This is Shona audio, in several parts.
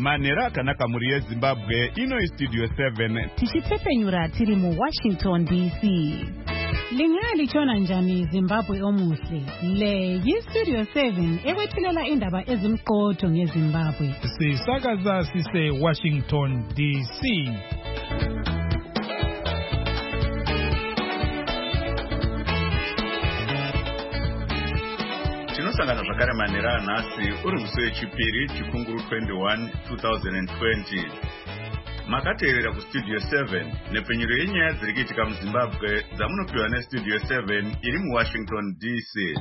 Manera akanaka muri yeZimbabwe ino iStudio 7 tichitepenyura tiri mu Washington DC. Lingali chona njani Zimbabwe omuhle. Le yiStudio 7 ekwethulela indaba ezimqotho ngeZimbabwe. Sisakaza sise Washington DC. Tinosangana zvakare manera nhasi uri musi wechipiri chikunguru 21 2020. Makateerera kuStudio 7 nepfenyuro yenyaya dziri kuitika muZimbabwe dzamunopiwa neStudio 7 iri muWashington DC.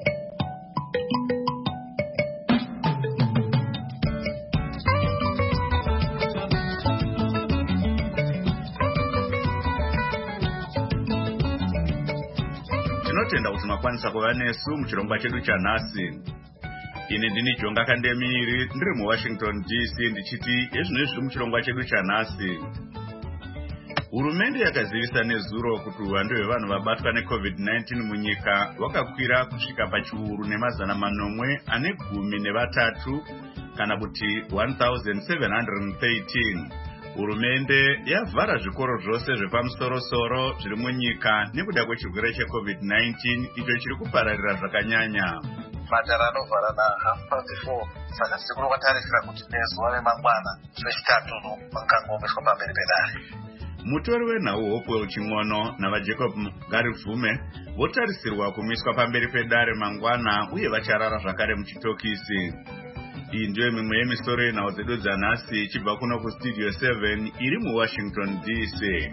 Tinotenda kuti makwanisa kuva nesu muchirongwa chedu chanhasi. Ini ndini Jonga Kandemiri ndiri muWashington DC ndichiti ezvino zviri muchirongwa chedu chanhasi. Hurumende yakazivisa nezuro kuti uwandu hwevanhu vabatwa neCovid-19 munyika hwakakwira kusvika pachiuru nemazana manomwe ane 13 kana kuti 1713. Hurumende yavhara zvikoro zvose zvepamusoro-soro zviri munyika nekuda kwechirwere cheCovid-19 icho chiri kupararira zvakanyanya. Madhara anovhara na4:30 saka sikuru kwatarisira kuti nezuva remangwana zvechitatu vakangomeswa pamberi pedare. Mutori wenhau Hopewell Ching'ono navaJacob Garivhume votarisirwa kumiswa pamberi pedare mangwana uye vacharara zvakare muchitokisi. Iyi ndiyo mimwe yemisoro yenhau dzedu dzanhasi ichibva kuno kuStudio 7 iri muWashington DC.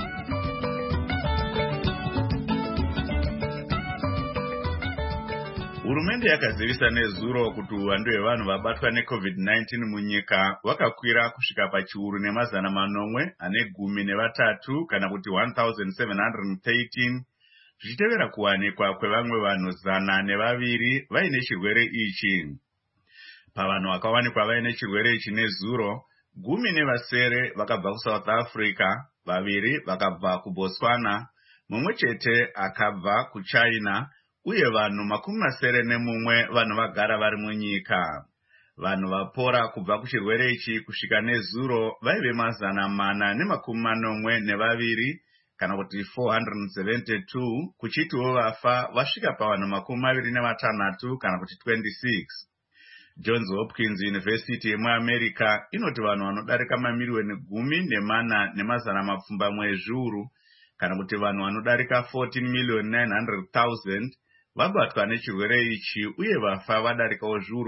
Hurumende yakazivisa nezuro kuti uwandu hwevanhu vabatwa neCovid-19 munyika hwakakwira kusvika pachiuru nemazana manomwe ane 13 kana kuti 1713 zvichitevera kuwanikwa kwevamwe vanhu 102 vaine chirwere ichi. Pavanhu vakawanikwa vaine chirwere ichi nezuro, 10 vakabva kuSouth Africa, 2 vakabva kuBotswana, mumwe chete akabva kuChina, uye vanhu 71 vanhu vagara vari munyika. Vanhu vapora kubva kuchirwere ichi kusvika nezuro vaive 482 kana kuti 472, kuchitiwo vafa vasvika pavanhu 26 kana kuti 26. Johns Hopkins University yemuAmerica inoti vanhu vanodarika mamiliyoni 10,400,000 zviuru kana kuti vanhu vanodarika 14,900,000 vabatwa nechirwere ichi uye vafa vadarikawo zviuru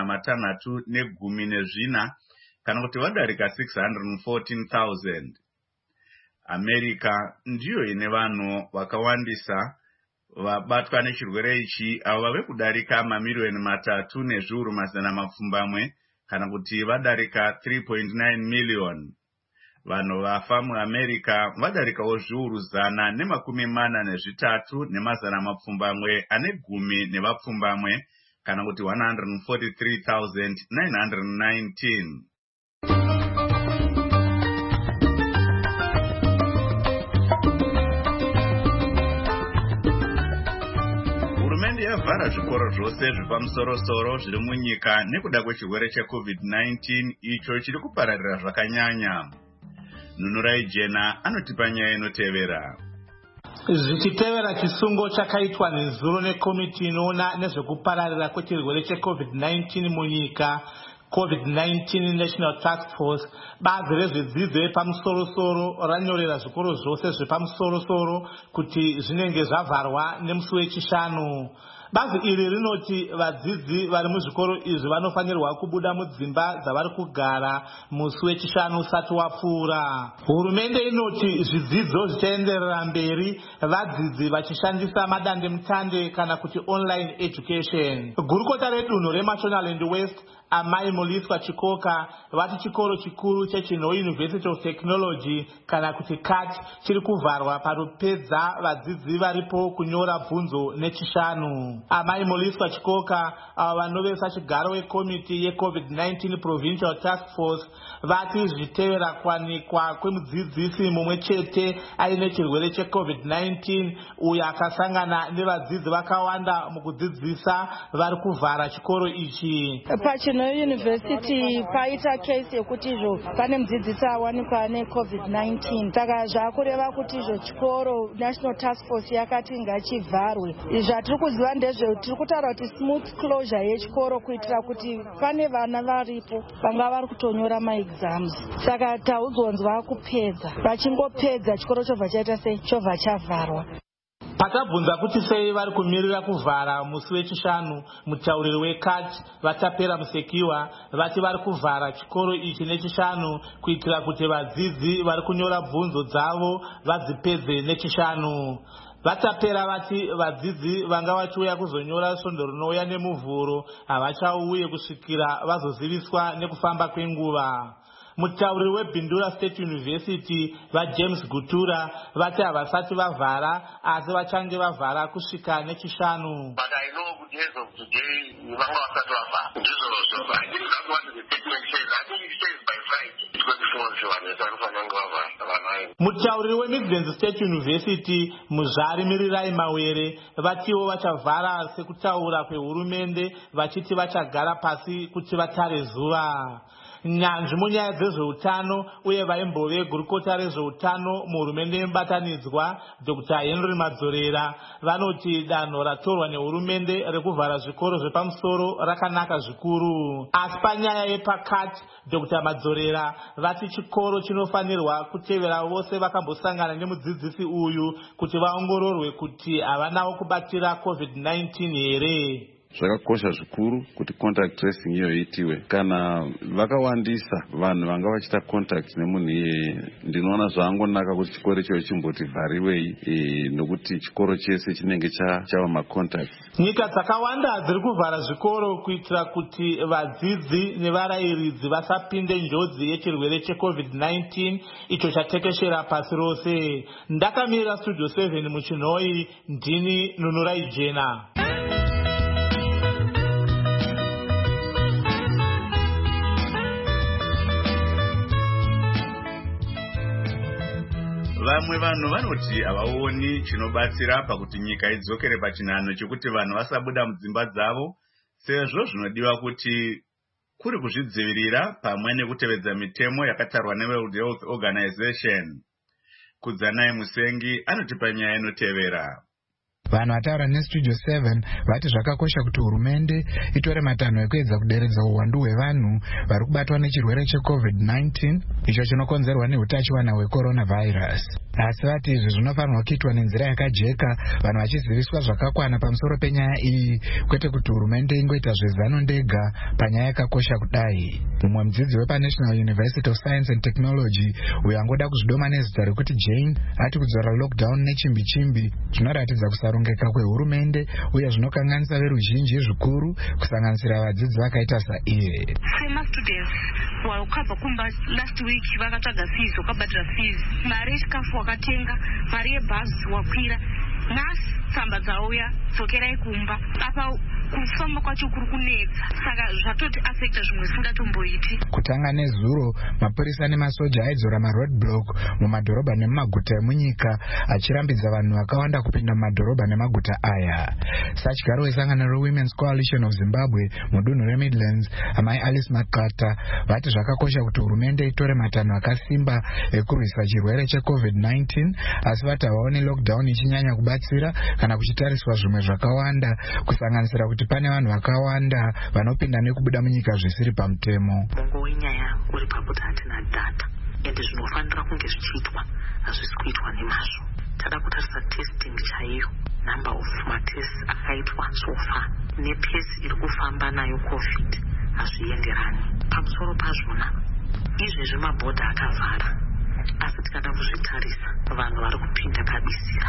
614 kana kuti vadarika 614,000. America ndiyo ine vanhu vakawandisa vabatwa nechirwere ichi avo vave kudarika mamiliyoni 3 nezviuru 700,000 kana kuti vadarika 3.9 miliyoni. Vanhu vafa muAmerica vadarikawo zviuru 143,700 ane 10 kana kuti 143,919. Hurumende yavhara zvikoro zvose zvepamusoro-soro zviri munyika nekuda kwechirwere cheCovid-19 icho chiri kupararira zvakanyanya. Nunurai Jena anotipa nyaya inotevera. Zvichitevera chisungo chakaitwa nezuro nekomiti inoona nezvekupararira kwechirwere cheCovid-19 munyika, COVID-19 National Task Force, bazi rezvedzidzo yepamusoro-soro ranyorera zvikoro zvose zvepamusoro-soro kuti zvinenge zvavharwa nemusi wechishanu. Bazi iri rinoti vadzidzi vari muzvikoro izvi vanofanirwa kubuda mudzimba dzavari kugara musi wechishanu usati wapfuura. Hurumende inoti zvidzidzo zvichaenderera mberi vadzidzi vachishandisa madandemutande kana kuti online education. Gurukota redunhu reMashonaland West Amai Muliswa Chikoka vati chikoro chikuru cheChinho University of Technology kana kuti CAT chiri kuvharwa parupedza vadzidzi varipo kunyora bvunzo nechishanu. Amai Moliswa Chikoka vanove sachigaro wekomiti yeCovid-19 Provincial Task Force vati zvitevera kwanikwa kwemudzidzisi mumwe chete aine chirwere cheCovid-19 uyo akasangana nevadzidzi vakawanda mukudzidzisa vari kuvhara chikoro ichi. Pachino University paita case yekuti izvo pane mudzidzisi awanikwa neCovid-19 saka zvakureva kuti izvo chikoro National Task Force yakati ngachivharwe. Zvatiri kuziva ndezve tiri kutaura kuti smooth closure yechikoro kuitira kuti pane vana varipo vanga vari kutonyora maexams. Saka taudzonzwa kupedza vachingopedza chikoro chobva chaita sei chobva chavharwa. Patabvunza kuti sei vari kumirira kuvhara musi wechishanu, mutauriri weCAT Vatapera Musekiwa vati vari kuvhara chikoro ichi nechishanu kuitira kuti vadzidzi vari kunyora bvunzo dzavo vadzipedze nechishanu. Vatapera vati vadzidzi vanga vachiuya kuzonyora svondo rinouya nemuvhuro havachauye kusvikira vazoziviswa nekufamba kwenguva. Mutauriri weBindura State University vaJames Gutura vati havasati vavhara asi vachange vavhara kusvika nechishanu. But I know good days of today vanga vasati vavhara. Ndizvo I think that's what the statement says. I think it says by Friday. Mutauriri weMidlands State University Muzari Mirirai Mawere vatiwo vachavhara sekutaura kwehurumende vachiti vachagara pasi kuti vatare zuva. Nyanzvi munyaya dzezveutano uye vaimbove gurukota rezveutano muhurumende yemubatanidzwa Dr. Henry Madzorera vanoti danho ratorwa nehurumende rekuvhara zvikoro zvepamusoro rakanaka zvikuru. Asi panyaya yePakati Dr. Madzorera vati chikoro chinofanirwa kutevera vose vakambosangana nemudzidzisi uyu kuti vaongororwe kuti havanawo kubatira COVID-19 here. Zvakakosha zvikuru kuti contact tracing iyo iitiwe. Kana vakawandisa vanhu vanga vachita contact nemunhu iyeye, ndinoona zvaangonaka kuti chikoro icho chimboti vhariwei nokuti chikoro chese chinenge chava macontacts. Nyika dzakawanda dziri kuvhara zvikoro kuitira kuti vadzidzi nevarayiridzi vasapinde njodzi yechirwere cheCovid-19 icho chatekeshera pasi rose. Ndakamirira Studio 7 muChinhoi, ndini Nunurai Jena. Vamwe vanhu vanoti havaoni chinobatsira pakuti nyika idzokere pachinhano chekuti vanhu vasabuda mudzimba dzavo, sezvo zvinodiwa kuti kuri kuzvidzivirira pamwe nekutevedza mitemo yakatarwa neWorld Health Organization. Kudzanai Musengi anotipa nyaya inotevera. Vanhu vataura neStudio 7 vati zvakakosha kuti hurumende itore matanho ekuedza kuderedza uwandu hwevanhu vari kubatwa nechirwere cheCovid-19 icho chinokonzerwa neutachiwana hwecoronavirus. Asi vati izvi zvinofanirwa kuitwa nenzira yakajeka, vanhu vachiziviswa zvakakwana pamusoro penyaya iyi, kwete kuti hurumende ingoita zvezano ndega panyaya yakakosha kudai. Mumwe mudzidzi wepaNational University of Science and Technology uyo angoda kuzvidoma nezita rekuti Jane ati kudzora lockdown nechimbi-chimbi zvinoratidza kusarongeka kwehurumende uye zvinokanganisa veruzhinji zvikuru kusanganisira vadzidzi vakaita saiye. Students wakabva kumba last week vakatsvaga fees, wakabatira fees, mari yechikafu wakatenga, mari yebhazi wakwira, nhasi tsamba dzauya, dzokerai kumba. Apa kufamba kwacho kuri kunetsa, saka zvatoti affecta zvimwe zvisingatomboiti. Kutanga nezuro mapurisa nemasoja aidzora maroadblock mumadhorobha nemumaguta emunyika achirambidza vanhu vakawanda kupinda mumadhorobha nemaguta aya. Sachigaro wesangano reWomen's Coalition of Zimbabwe mudunhu reMidlands amai Alice Makata vati zvakakosha kuti hurumende itore matanho akasimba ekurwisa chirwere cheCovid-19, asi vati havaoni lockdown ichinyanya kubatsira kana kuchitariswa zvimwe zvakawanda kusanganisira kuti pane vanhu vakawanda vanopinda nekubuda munyika zvisiri pamutemo. Mongo wenyaya uri pakuti hatina data ende zvinofanira kunge zvichiitwa hazvisi kuitwa nemazvo. Tada kutarisa testing chaiyo, number of matests akaitwa so far nepesi iri kufamba nayo COVID hazvienderani. Pamusoro pazvona izvezvi mabhodha akavhara, asi tikada kuzvitarisa vanhu vari kupinda kabisira,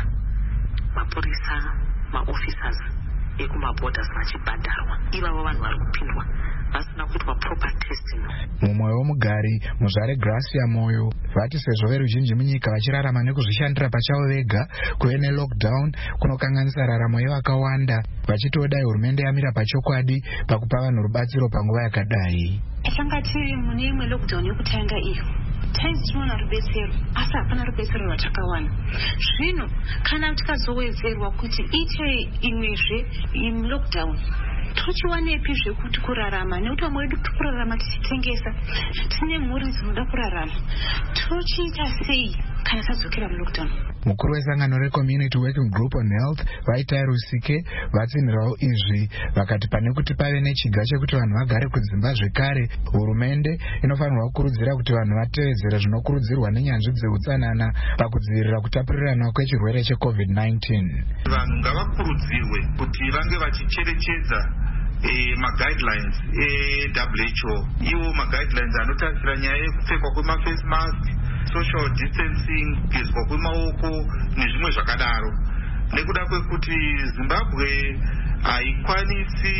mapurisa, maofficers ekumabhodhas vachibhadharwa, ivavo vanhu vari kupindwa pasina kuitwa proper testing. Mumwe womugari muzvare Gracia Moyo vati sezvo veruzhinji munyika vachirarama nekuzvishandira pachavo vega, kuve nelockdown kunokanganisa raramo yevakawanda, vachitodai hurumende yamira pachokwadi pakupa vanhu rubatsiro panguva yakadai. Takanga tiri mune imwe lockdown yokutanga iyo tinoona rubetsero, asi hapana rubetsero rwatakawana. Zvino kana tikazowedzerwa kuti iite imwezve lockdown, tochiwanepi zvekuti kurarama, nekuti vamwe vedu kurarama tichitengesa, tine mhuri dzinoda kurarama, tochiita sei kana tadzokera mulockdown? Mukuru wesangano reCommunity Working Group on Health Vaitai Rusike vatsinhirawo izvi, vakati pane kuti pave nechiga chekuti vanhu vagare kudzimba zvekare, hurumende inofanirwa kukurudzira kuti vanhu vatevedzere zvinokurudzirwa nenyanzvi dzeutsanana pakudzivirira kutapurirana kwechirwere cheCovid-19. Vanhu ngavakurudzirwe kuti vange vachicherechedza ma-guidelines WHO, iwo ma-guidelines anotarisira nyaya yekupfekwa kwema-face mask, social distancing, kugezwa kwemaoko nezvimwe zvakadaro. Nekuda kwekuti Zimbabwe haikwanisi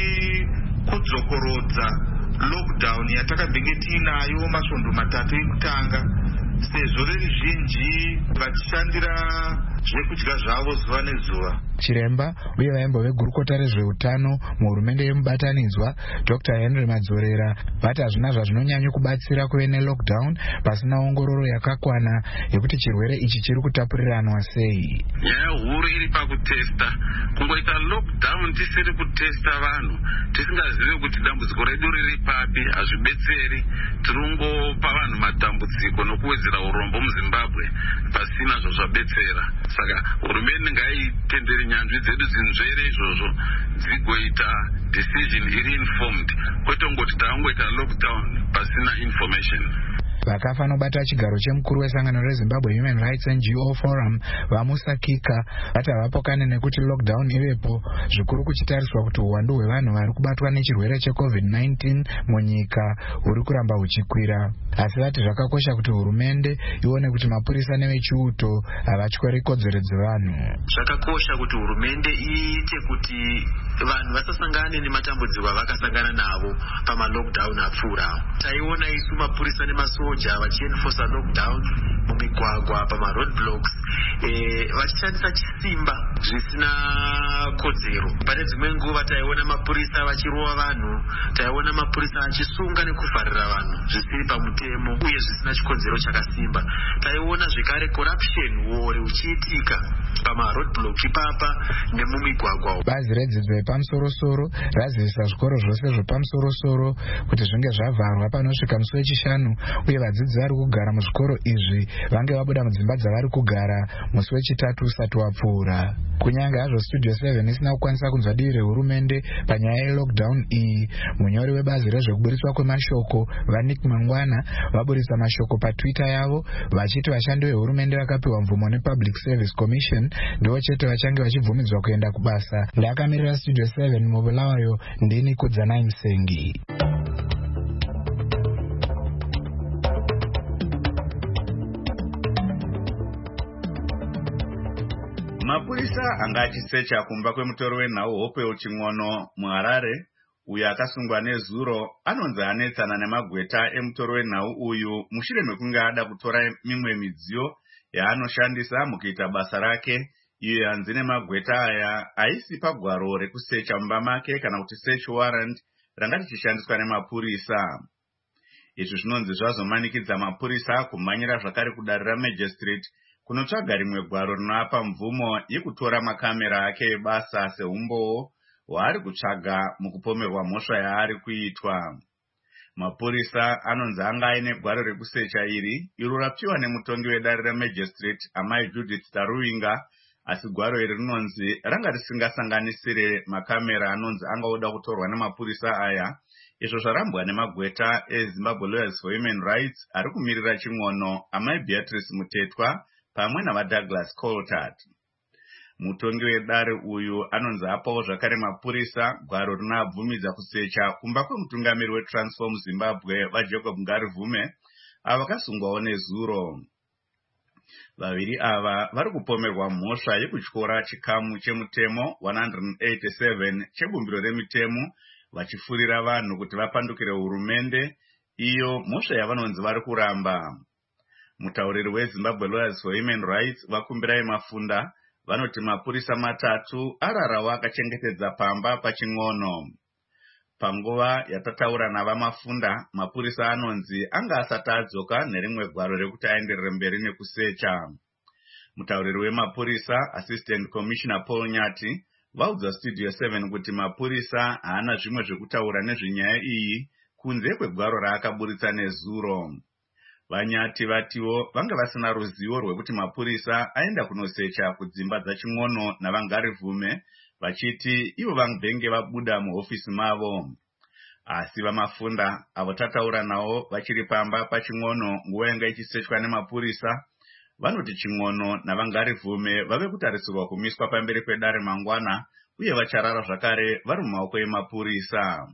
kudzokorodza lockdown yatakabenge tiinayo masvondo 3 ekutanga, sezvo veruzhinji vachishandira zvekudya zvavo zuva nezuva. Chiremba uye vaimbove gurukota rezveutano muhurumende yemubatanidzwa Dr. Henry Madzorera vati hazvina zvazvinonyanya kubatsira kuve nelockdown pasina ongororo yakakwana yekuti chirwere ichi chiri kutapuriranwa sei. Nyaya huru iri pakutesta. Kungoita lockdown tisiri kutesta vanhu tisingazivi kuti dambudziko redu riri papi hazvibetseri. Tirongopa vanhu matambudziko nokuwedzera urombo muZimbabwe pasina zvazvabetsera. Saka hurumende ngaitendere nyanzvi dzedu dzinzvere izvozvo dzigoita decision iri informed, kwete ngoti taangoita lockdown pasina information. Vakafa nobata chigaro chemukuru wesangano reZimbabwe Human Rights NGO Forum vamusakika vati havapokane nekuti lockdown ivepo, zvikuru kuchitariswa kuti uwandu hwevanhu vari kubatwa nechirwere cheCovid-19 munyika huri kuramba huchikwira. Asi vati zvakakosha kuti hurumende ione kuti mapurisa nevechiuto havatyori kodzero dzevanhu. Zvakakosha kuti hurumende iite kuti vanhu vasasangane nematambudziko avakasangana navo pama-lockdown apfuura. Taiona isu mapurisa nemasoja vachienforce lockdown mumigwagwa pama-roadblocks, vachishandisa chisimba zvisina kodzero. Pane dzimwe nguva taiona mapurisa vachirova vanhu, taiona mapurisa achisunga nekuvharira vanhu zvisiri pamutemo uye zvisina chikodzero chakasimba. Taiona zvekare corruption war uchiitika pama-roadblock ipapa nemumigwagwa. Bazi redzidzo yepamusoro-soro razivisa zvikoro zvose zvepamusoro-soro kuti zvinge zvavharwa panosvika musi wechishanu, uye vadzidzi vari kugara muzvikoro izvi vange vabuda mudzimba dzavari kugara musi wechitatu usati wapfuura. Kunyange hazvo Studio 7 isina kukwanisa kunzwa divi rehurumende panyaya yelockdown iyi, munyori webazi rezvekuburiswa kwemashoko Vanik Mangwana vaburisa mashoko paTwitter yavo vachiti vashandi vehurumende vakapiwa mvumo nePublic Service Commission ndivo chete vachange vachibvumidzwa kuenda kubasa. Ndakamirira Studio 7 mubulawayo, ndini Kudzanai Musengi. Mapurisa anga achisecha kumba kwemutoro wenhau Hopewell Ching'ono muHarare, uyo akasungwa nezuro, anonzi anetsana nemagweta emutoro wenhau uyu mushure mekunge ada kutora mimwe midziyo yaanoshandisa mukuita basa rake, iyo yanzi nemagweta aya haisi pagwaro rekusecha mumba make kana kuti search warrant ranga richishandiswa nemapurisa. Izvi zvinonzi zvazomanikidza mapurisa kumhanyira zvakare kudarira Magistrate kunotsvaga rimwe gwaro rinoapa mvumo yekutora makamera ake ebasa seumbowo hwaari kutsvaga mukupomerwa mhosva yaari kuitwa. Mapurisa anonzi anga aine gwaro rekusecha iri, iro rapiwa nemutongi wedare reMagistrate Amai Judith Taruinga, asi gwaro iri rinonzi ranga risingasanganisire makamera anonzi angaoda kutorwa nemapurisa aya, izvo zvarambwa nemagweta eZimbabwe Lawyers for Human Rights ari kumirira Ching'ono, Amai Beatrice Mutetwa pamwe navaDouglas Coltart. Mutongi wedare uyu anonzi apawo zvakare mapurisa gwaro rinoabvumidza kusecha kumba kwemutungamiri weTransform Zimbabwe vaJacob Ngarivume avakasungwawo nezuro. Vaviri ava vari kupomerwa mhosva yekutyora chikamu chemutemo 187 chebumbiro remitemo vachifurira vanhu kuti vapandukire hurumende iyo mhosva yavanonzi vari kuramba. Mutauriri weZimbabwe Lawyers for Human Rights Vakumbirai Mafunda vanoti mapurisa 3 ararawo akachengetedza pamba paching'ono. Panguva yatataura navaMafunda, mapurisa anonzi anga asati adzoka nerimwe gwaro rekuti aenderere mberi nekusecha. Mutauriri wemapurisa Assistant Commissioner Paul Nyati vaudza Studio 7 kuti mapurisa haana zvimwe zvekutaura nezvenyaya iyi kunze kwegwaro raakaburitsa nezuro. Vanyati vatiwo vanga vasina ruzivo rwekuti mapurisa aenda kunosecha kudzimba dzaching'ono navangarivume, vachiti ivo vangenge vabuda muhofisi mavo. Asi vaMafunda avo tataura navo vachiri pamba paching'ono nguva yanga ichisechwa nemapurisa, vanoti ching'ono navangarivume vave kutarisirwa kumiswa pamberi pedare mangwana uye vacharara zvakare vari mumaoko emapurisa.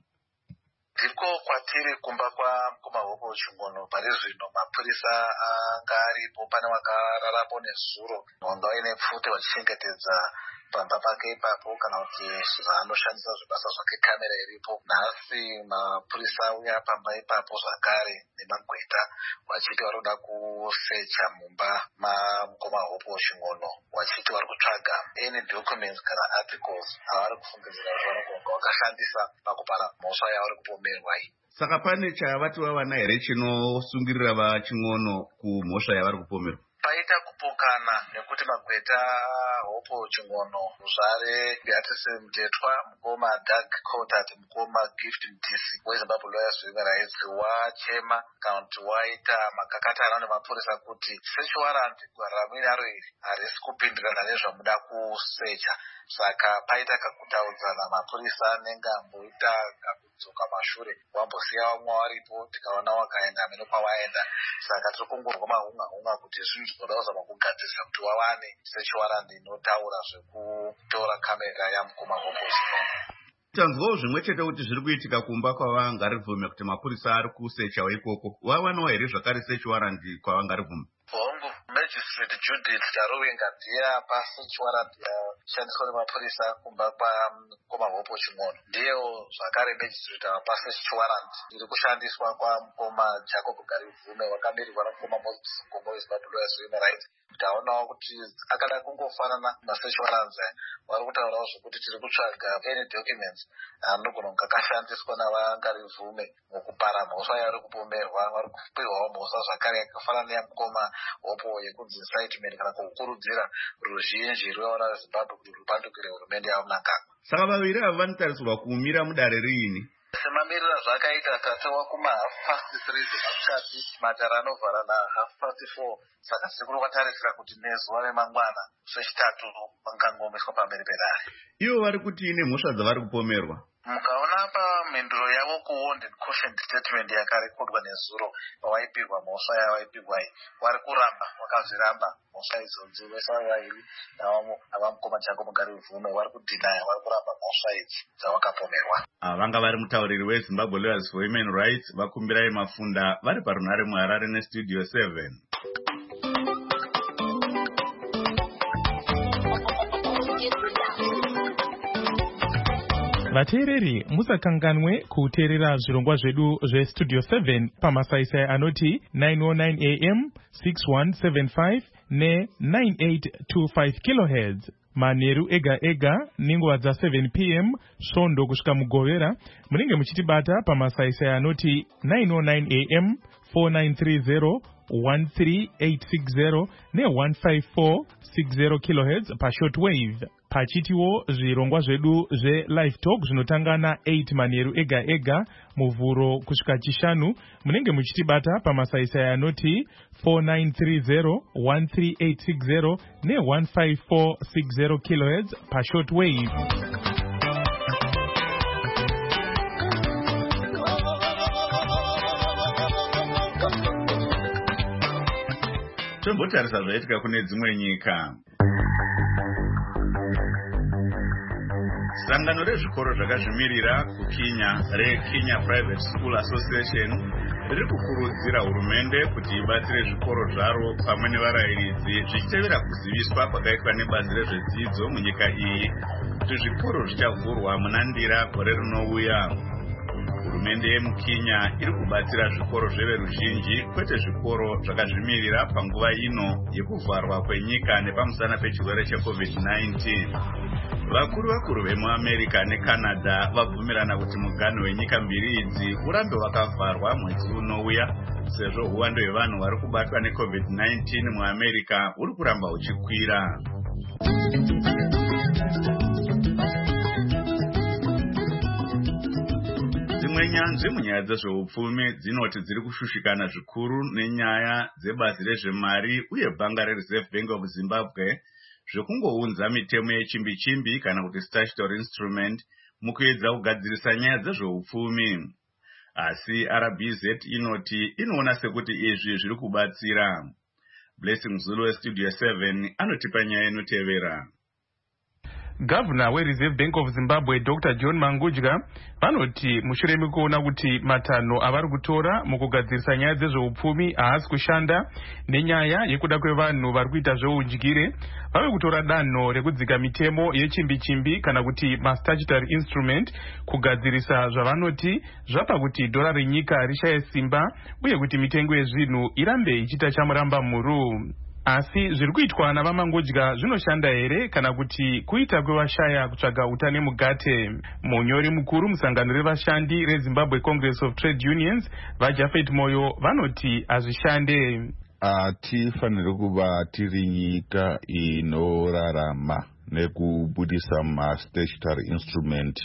Ndiko kwatiri kumba kwamahoko ching'ono pari zvino mapurisa anga aripo pane vakararapo nezuro vanga vaine pfute vachichengetedza pamba pake ipapo kana kuti zvaanoshandisa zvibasa zvake kamera iripo. Nhasi mapurisa auya pamba ipapo zvakare nemagweta vachiti vari kuda kusecha mumba mamukoma hopo ching'ono vachiti vari kutsvaga any documents kana articles avari kufungidzira zvavanogona vakashandisa pakupara mhosva yavari kupomerwa iyi. Saka pane chavati vavana here chinosungirira vaching'ono kumhosva yavari kupomerwa? Paita kupokana nekuti magweta hopo ching'ono zvare Beatrice Mtetwa, mukoma Doug Cotat, mukoma Gift Mtisi weZimbabwe Lawyers for Human Rights wachema kana kuti waita makakatana nemapurisa kuti search warrant ramwe naro iri harisi kupindirana nezvamuda kusecha. Saka paita kakutaudzana mapurisa anenge amboita kakudzoka mashure wambosiya vamwe varipo tikaona wakaenda mene kwavaenda. Saka tiri kungorwa mahunga kuti zvinhu zvinoda kuzama kugadzirisa kuti wawane search warrant inotaura zvekutora kamera yamukoma hoposi. Tanzwawo zvimwe chete kuti zviri kuitika kumba kwavangarivume kuti mapurisa ari kusechawo ikoko. Wawanawo here zvakare search warrant kwavangarivume? Hongu Magistrate Judith Charowenga ndiye apa search warrant yashandiswa nemapurisa kumba kwamukoma hopo ching'ono. Ndiyewo zvakare Magistrate apa search warrant iri kushandiswa kwamukoma Jacob Garivume wakaberekwa namukoma Moses Gombo weZimbabwe Lawyers for Human Rights. Taonawo kuti akada kungofanana masearch warrants vari kutaurawo zvekuti tiri kutsvaga any documents anogona kunge akashandiswa navangarivume mukupara mhosva yavari kupomerwa. Vari kupiwawo mhosva zvakare yakafanana neyamukoma hopo yekunzi incitement kana kukurudzira ruzhinji rwewana veZimbabwe kuti rupandukire hurumende yavo Mnangagwa. Saka vaviri ava vanotarisirwa kumira mudare riini? Semamirira zvakaita tatewa kuma3:30 dzemasikati matara anovhara na4:30. Saka tiri kwatarisira kuti nezuva remangwana zvechitatu vangangomiswa pamberi pedare. Ivo vari kuti ine mhosva dzavari kupomerwa. Mukaona pamhinduro yavo kuwond and caution statement yakarekodwa nezuro pavaipirwa mhosva yavaipirwa iyi, vari kuramba vakazviramba mhosva idzodzi vese vaviri navamukoma Jacob Garivume vari kudhinaya vari kuramba mhosva idzi dzavakapomerwa. Vanga vari mutauriri weZimbabwe Lawyers for Human Rights Vakumbirai Mafunda vari parunare muHarare neStudio 7. Vateereri musakanganwe kuteerera zvirongwa zvedu zveStudio 7 pamasaisai anoti 909 AM 6175 ne9825 kHz manheru ega ega nenguva dza7 PM svondo kusvika mugovera. Munenge muchitibata pamasaisai anoti 909 AM 4930 13860 ne15460 kHz pashortwave. Pachitiwo zvirongwa zvedu zveLive Talk zvinotanga na8 manheru ega ega muvhuro kusvika chishanu. Munenge muchitibata pamasaisai anoti 4930 13860 ne15460 kHz pashortwave. Tombotarisa zvaitika kune dzimwe nyika. Sangano rezvikoro zvakazvimirira kuKenya reKenya Private School Association riri kukurudzira hurumende kuti ibatsire zvikoro zvaro pamwe nevarayiridzi zvichitevera kuziviswa kwakaitwa nebazi rezvedzidzo munyika iyi kuti zvikoro zvichavhurwa munandira gore rinouya. Hurumende yemuKenya iri kubatsira zvikoro zveveruzhinji kwete zvikoro zvakazvimirira panguva ino yekuvharwa kwenyika nepamusana pechirwere cheCovid-19. Vakuru vemuAmerica neCanada vabvumirana kuti muganho wenyika mbiri idzi urambe wakavharwa mwedzi unouya sezvo uwando hwevanhu vari kubatwa neCovid-19 muAmerica uri kuramba uchikwira. Dzimwe nyanzvi munyaya dzezveupfumi dzinoti dziri kushushikana zvikuru nenyaya dzebasi rezvemari uye bhanga reReserve Bank of Zimbabwe zvekungounza mitemo yechimbi-chimbi kana kuti statutory instrument mukuedza kugadzirisa nyaya dzezveupfumi. Asi RBZ inoti inoona sekuti izvi zviri kubatsira. Blessing Zulu weStudio 7 anotipa nyaya inotevera. Governor weReserve Bank of Zimbabwe Dr. John Mangudya vanoti mushure mekuona kuti matanho avari kutora mukugadzirisa nyaya dzezveupfumi haasi kushanda nenyaya yekuda kwevanhu vari kuita zveudyire, vave kutora danho rekudzika mitemo yechimbi-chimbi kana kuti mastatutory instrument kugadzirisa zvavanoti zvapa kuti dhora renyika rishaye simba uye kuti mitengo yezvinhu irambe ichiita chamuramba mhuru. Asi zviri kuitwa navaMangudya zvinoshanda here kana kuti kuita kwevashaya kutsvaga utane mugate? Munyori mukuru musangano revashandi reZimbabwe Congress of Trade Unions vaJafet Moyo vanoti hazvishande. Hatifaniri kuva tiri nyika inorarama nekubudisa mastatutory instrument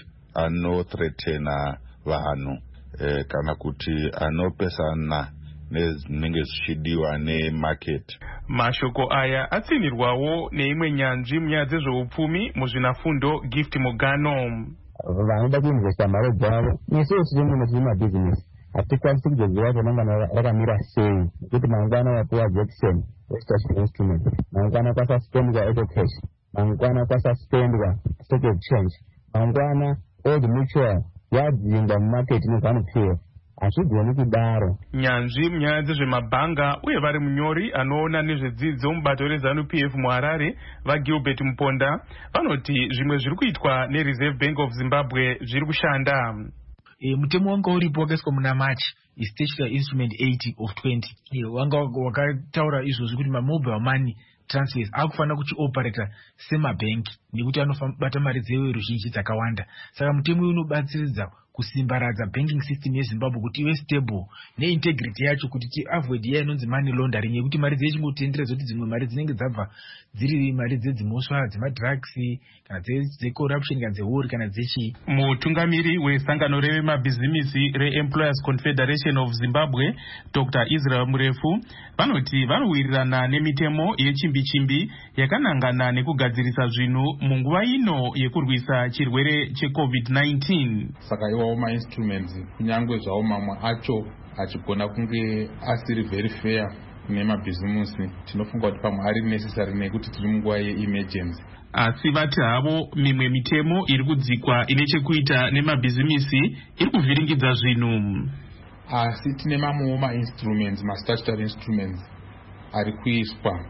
anothreatena vanhu kana kuti anopesana nezvinenge zvichidiwa nemarket. Mashoko aya atsinirwawo neimwe nyanzvi munyaya dzezveupfumi muzvinafundo Gift Mugano. Vanoda kuinvesta mari dzavo nesuwo tiri muno tiri mabhizinesi hatikwanisi kuzoziva kuti mangwana rakamira sei, nekuti mangwana wapiwa Jackson westatutory instrument, mangwana kwasuspendwa ecocash, mangwana kwasuspendwa stock exchange, mangwana old mutual yadzingwa mumarket nezvanupiwa. Hazvigoni kudaro. Nyanzvi munyaya dzezvemabhanga uye vari munyori anoona nezvedzidzo mubato reZANU-PF muHarare vaGilbert Muponda vanoti zvimwe zviri kuitwa neReserve Bank of Zimbabwe zviri kushanda. Mutemo wanga uripo wakaiswa muna March statutory instrument 80 of 20 wanga wakataura izvozvo kuti mamobile money transfers akufanira kuchioperata semabhengi nekuti anobata mari dzeveruzhinji dzakawanda. Saka mutemo uyu unobatsiridza kusimbaradza banking system yeZimbabwe kuti ive stable neintegrity yacho kuti tiavoid iya inonzi money laundering yekuti mari dzechingotenderedzwa kuti dzimwe mari dzinenge dzabva dziri mari dzedzimosva dzemadrugs kana dzecorruption kana dzehuri kana dzechi. Mutungamiri wesangano revemabhizimisi reEmployers Confederation of Zimbabwe Dr. Israel Murefu vanoti vanowirirana nemitemo yechimbi-chimbi yakanangana nekugadzirisa zvinhu munguva ino yekurwisa chirwere cheCovid-19. Saka iwawo ma-instruments kunyangwe zvawo mamwe acho achigona kunge asiri very fair nemabhizimusi, tinofunga kuti pamwe ari necessary nekuti tiri munguva ye-emergency. Asi vati havo mimwe mitemo iri kudzikwa ine chekuita nemabhizimisi iri kuvhiringidza zvinhu. Asi tine mamwewo ma-instruments, ma-statutory instruments ari kuiswa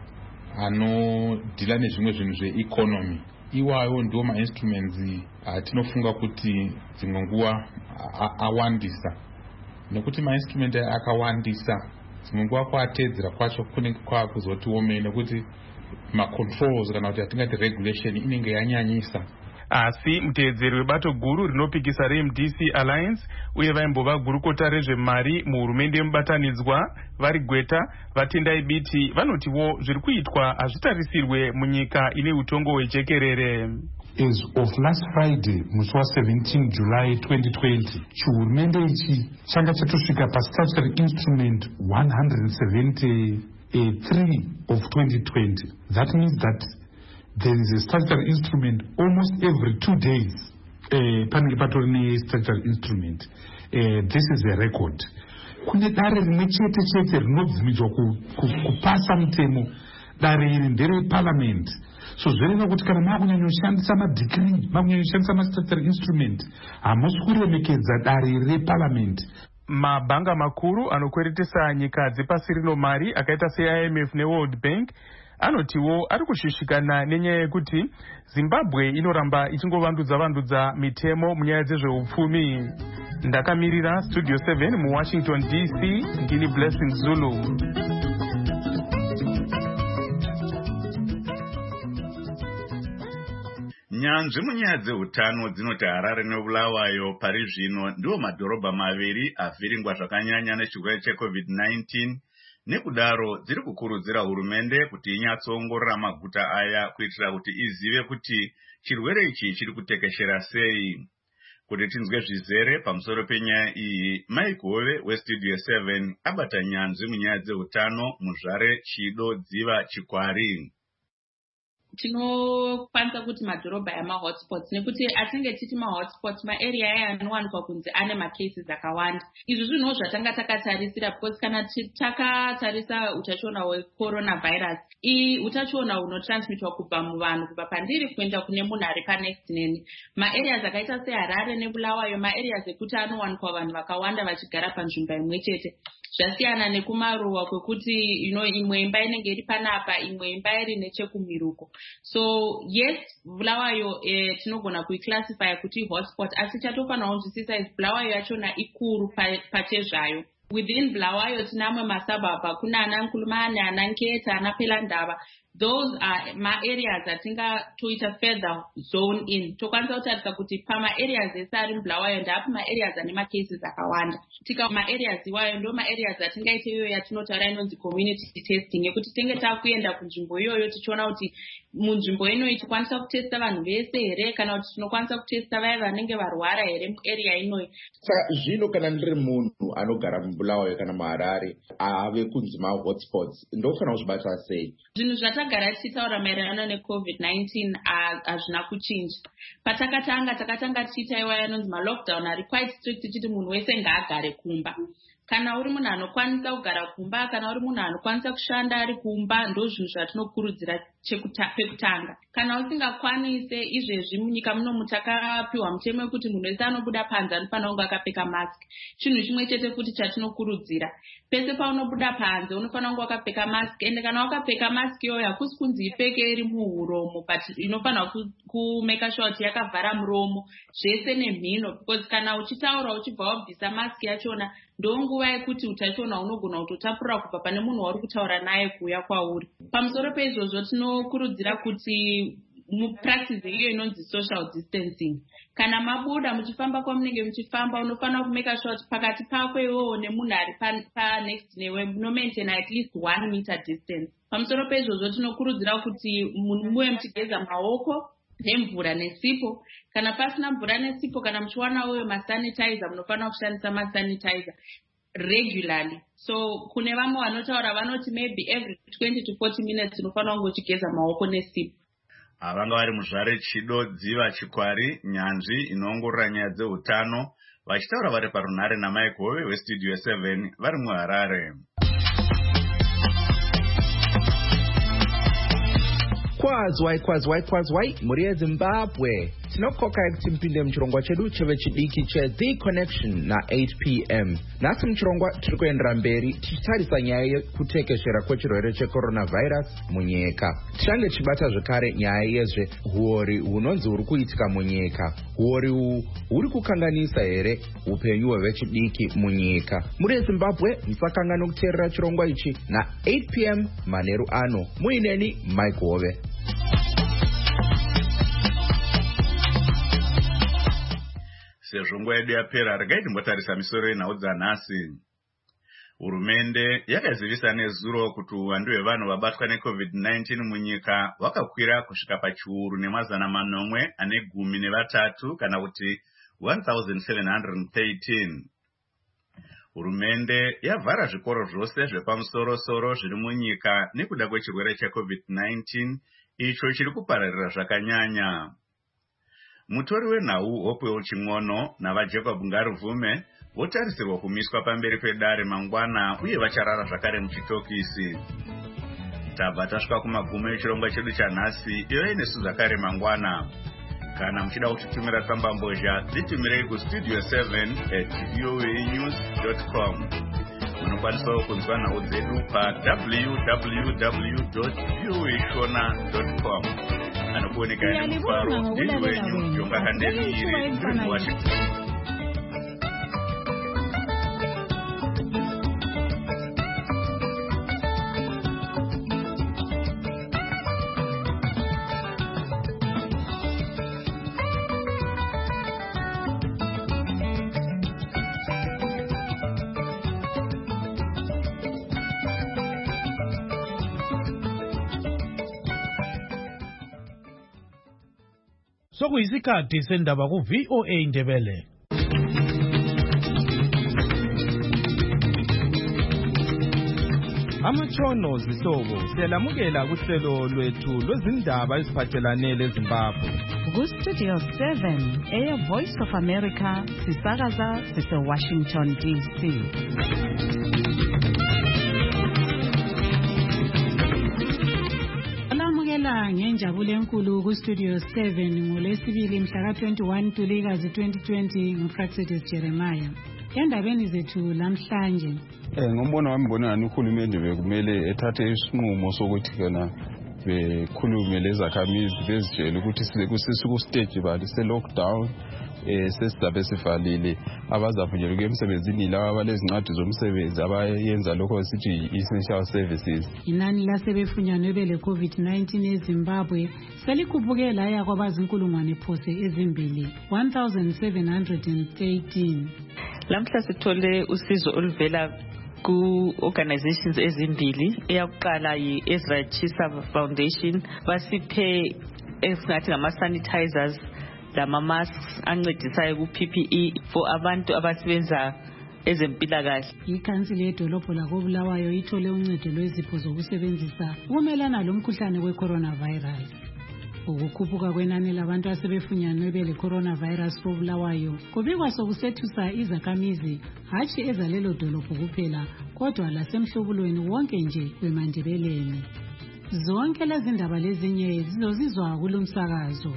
anodhila nezvimwe zvinhu zveeconomy. Iwayo ndiwo ma-instruments tinofunga kuti dzimwe nguva awandisa, nekuti ma-instrument akawandisa dzimwe nguva kuatedzera kwacho kunenge kwakuzoti omei nekuti ma-controls kana kuti atingati regulation inenge yanyanyisa. Asi muteedzeri webato guru rinopikisa reMDC Alliance uye vaimbova gurukota rezvemari muhurumende yemubatanidzwa vari Gweta vatendai biti vanotiwo zviri kuitwa hazvitarisirwe munyika ine utongo hwejekerere. As of last Friday, musi wa17 July 2020, chihurumende ichi changa chatosvika pastatutory instrument 173 of 2020. That means that there is a statutory instrument almost every 2 days. Panenge patori statutory instrument. This is a record. Kune dare rimwe chete rinobvumidzwa kupasa mutemo, dare iri ndere parliament. So zvereva kuti kana makunyanyoshandisa madecree, makunyanyoshandisa mastatutory instrument, hamusi kuremekedza dare reparliament. Mabhanga makuru anokweretesa nyika dzepasi rino mari akaita seIMF neWorld Bank anotiwo ari kushushikana nenyaya yekuti Zimbabwe inoramba ichingovandudza mitemo munyaya dzezveupfumi. Ndakamirira Studio 7 muWashington DC, ndini Blessing Zulu. Nyanzvi munyaya dzeutano dzinoti Harare neBulawayo pari zvino ndiwo madhorobha maviri avhiringwa zvakanyanya nechirwere cheCovid-19. Nekudaro dziri kukurudzira hurumende kuti inyatsoongorora maguta aya kuitira kuti izive kuti chirwere ichi chiri kutekeshera sei. Kuti tinzwe zvizere pamusoro penyaya iyi, Mike Hove weStudio 7 abata nyanzvi munyaya dzeutano muZvare, Chido, Dziva, Chikwari. Tinokwanisa kuti madhorobha yamahotspots nekuti atinge titi mahotspots maarea aya anowanikwa kunzi ane macases akawanda. Izvi zvinhu zvatanga takatarisira because kana takatarisa utachiona hwecoronavirus, utachiona hunotransmitwa kubva muvanhu kubva pandiri kuenda kune munhu ari panext neni. Maareas akaita seHarare neBulawayo maareas ekuti anowanikwa vanhu vakawanda vachigara panzvimbo imwe chete. Zvasiyana nekumaruwa kwekuti imwe imba inenge iri panapa, imwe imba iri nechekumiruko. So yes, Bulawayo tinogona kuiclassify kuti hotspot, asi chatofana kunzwisisa is Bulawayo yachona ikuru pachezvayo. Within Bulawayo tinamwe masababa, kuna Anankulumane, Ananketa, Anapelandaba. Those are areas atingatoita further zone in. Tokwanisa kutarisa kuti pama-areas ese ari muBulawayo ndapo ma-areas ane macases akawanda. Tika ma-areas iwayo ndo ma-areas atingaite iyoyo yatinotaura inonzi community testing, yekuti tenge takuenda kunzvimbo iyoyo tichiona kuti munzvimbo inoyi tikwanisa kutesta vanhu vese here kana kuti tinokwanisa kutesta vaya vanenge varwara here muarea inoyi. Saka zvino kana ndiri munhu anogara muBulawayo kana muHarare ave kunzi ma-hotspots, ndofana kuzvibata sei? Zvinhu zvatagara tichitaura maererano neCovid-19 hazvina kuchinja. Takatanga tichiita iwayo anonzi ma-lockdown ari quite strict, tichiti munhu wese ngaagare kumba. Kana uri munhu anokwanisa kugara kumba, kana uri munhu anokwanisa kushanda ari kumba, ndo zvinhu zvatinokurudzira pekutanga. Kana usingakwanise, izvezvi munyika muno takapiwa mutemo wekuti munhu wese anobuda panze anofanira kunge akapfeka mask. Chinhu chimwe chete futi chatinokurudzira, pese paunobuda panze unofanira kunge wakapfeka mask, ende kana wakapfeka mask iyoyo hakusi kunzi ipfeke iri muhuromo, but inofanira kumeka sure kuti yakavhara muromo zvese nemhino, because kana uchitaura uchibva wabvisa mask yachona ndonguva yekuti utachiona unogona kutotapurira kubva pane munhu wauri kutaura naye kuuya kwauri. Pamusoro peizvozvo tinokurudzira kuti mupractice iyo inonzi social distancing. Kana mabuda muchifamba kwamunenge muchifamba, unofanira kumeka sure kuti pakati pako iwewo nemunhu ari panext newe munomaintain at least 1 meter distance. Pamusoro peizvozvo tinokurudzira kuti muwe muchigeza maoko nemvura nesipo. Kana pasina mvura nesipo, kana muchiwana uyo masanitizer, munofanira kushandisa masanitizer regularly. So kune vamwe vanotaura vanoti maybe every 20 to 40 minutes unofanira kunge uchigeza maoko nesipo. Vanga vari muZvare, Chido, Dziva, Chikwari, nyanzvi inoongorora nyaya dzeutano, vachitaura vari parunhare naMike Hove weStudio 7 vari muHarare. Kwazwai muri yeZimbabwe tinokoka kuti mpinde muchirongwa chedu chevechidiki cheThe Connection na 8 p.m. Nasi muchirongwa tiri kuendera mberi tichitarisa nyaya yekutekeshera kwechirwere checoronavirus munyika. Tichange tichibata zvekare nyaya yezve huori hunonzi huri kuitika munyika. Huori uhu huri kukanganisa here upenyu hwevechidiki munyika. Muri yeZimbabwe musakangana kuteerera chirongwa ichi na 8 p.m. manheru ano. Muineni Mike Hove. Sezvo nguva yedu yapera, regai timbotarisa misoro yenhau dzanhasi. Hurumende yakazivisa nezuro kuti uwandu hwevanhu vabatwa neCovid-19 munyika hwakakwira kusvika pachiuru nemazana manomwe ane 13 kana kuti 1713. Hurumende yavhara zvikoro zvose zvepamusoro-soro zviri munyika nekuda kwechirwere cheCovid-19 icho chiri kupararira zvakanyanya. Mutori wenhau Hopewell Chimwono navaJacob Ngaruvume votarisirwa kumiswa pamberi pedare mangwana uye vacharara zvakare muchitokisi. Tabva tasvika kumagumo echirongwa chedu chanhasi, iyo inesu zvakare mangwana. Kana muchida kutitumira tsamba mbozha, dzitumirei kustudio7@voanews.com. Munokwanisa kunzwa nhau dzedu pa www.voashona.com. Anokuoneka nemufaro ndiri wenyu Jonga Kandemire ndiri muWashington. Sokuyisikhathi sendaba ku VOA Ndebele. Amatshono zihlobo siyalamukela kuhlelo lwethu lwezindaba eziphathelane leZimbabwe. Ku Studio 7 Air Voice of America sisakaza sise-Washington DC. Ngenjabulo enkulu ku Studio 7 ngoLwesibili mhla ka-21 Ntulikazi 2020 nguPraxedis Jeremiah. Endabeni zethu lamhlanje ngombono wami ngibona ngani uhulumende bekumele ethathe isinqumo sokuthi kana bekhulume lezakhamizi bezitshela ukuthi sesiku-stage bani se-lockdown sesizabe sivalile abazavunyelwa ukuya emsebenzini laba abalezincwadi zomsebenzi abayenza lokho sithi i-essential services. Inani lasebefunyanwe bele-COVID-19 eZimbabwe selikhuphuke laya kwabazinkulungwane phose ezimbili 1,713. Lamhla sithole usizo oluvela ku-organizations ezimbili. Eyakuqala yi-Ezra Chisa Foundation basiphe esingathi ngama-sanitizers lama-masks ancedisayo ku-PPE for abantu abasebenza ezempilakahle. Ikhansili yedolobho lakoBulawayo ithole uncedo lwezipho zokusebenzisa ukumelana lomkhuhlane we-coronavirus. Ukukhuphuka kwenani labantu asebefunyanwe bele-coronavirus koBulawayo kubikwa sokusethusa izakhamizi hatshi ezalelo dolobho kuphela kodwa lasemhlubulweni wonke nje weMandebeleni. Zonke lezi ndaba lezinye zizozizwa kulomsakazo.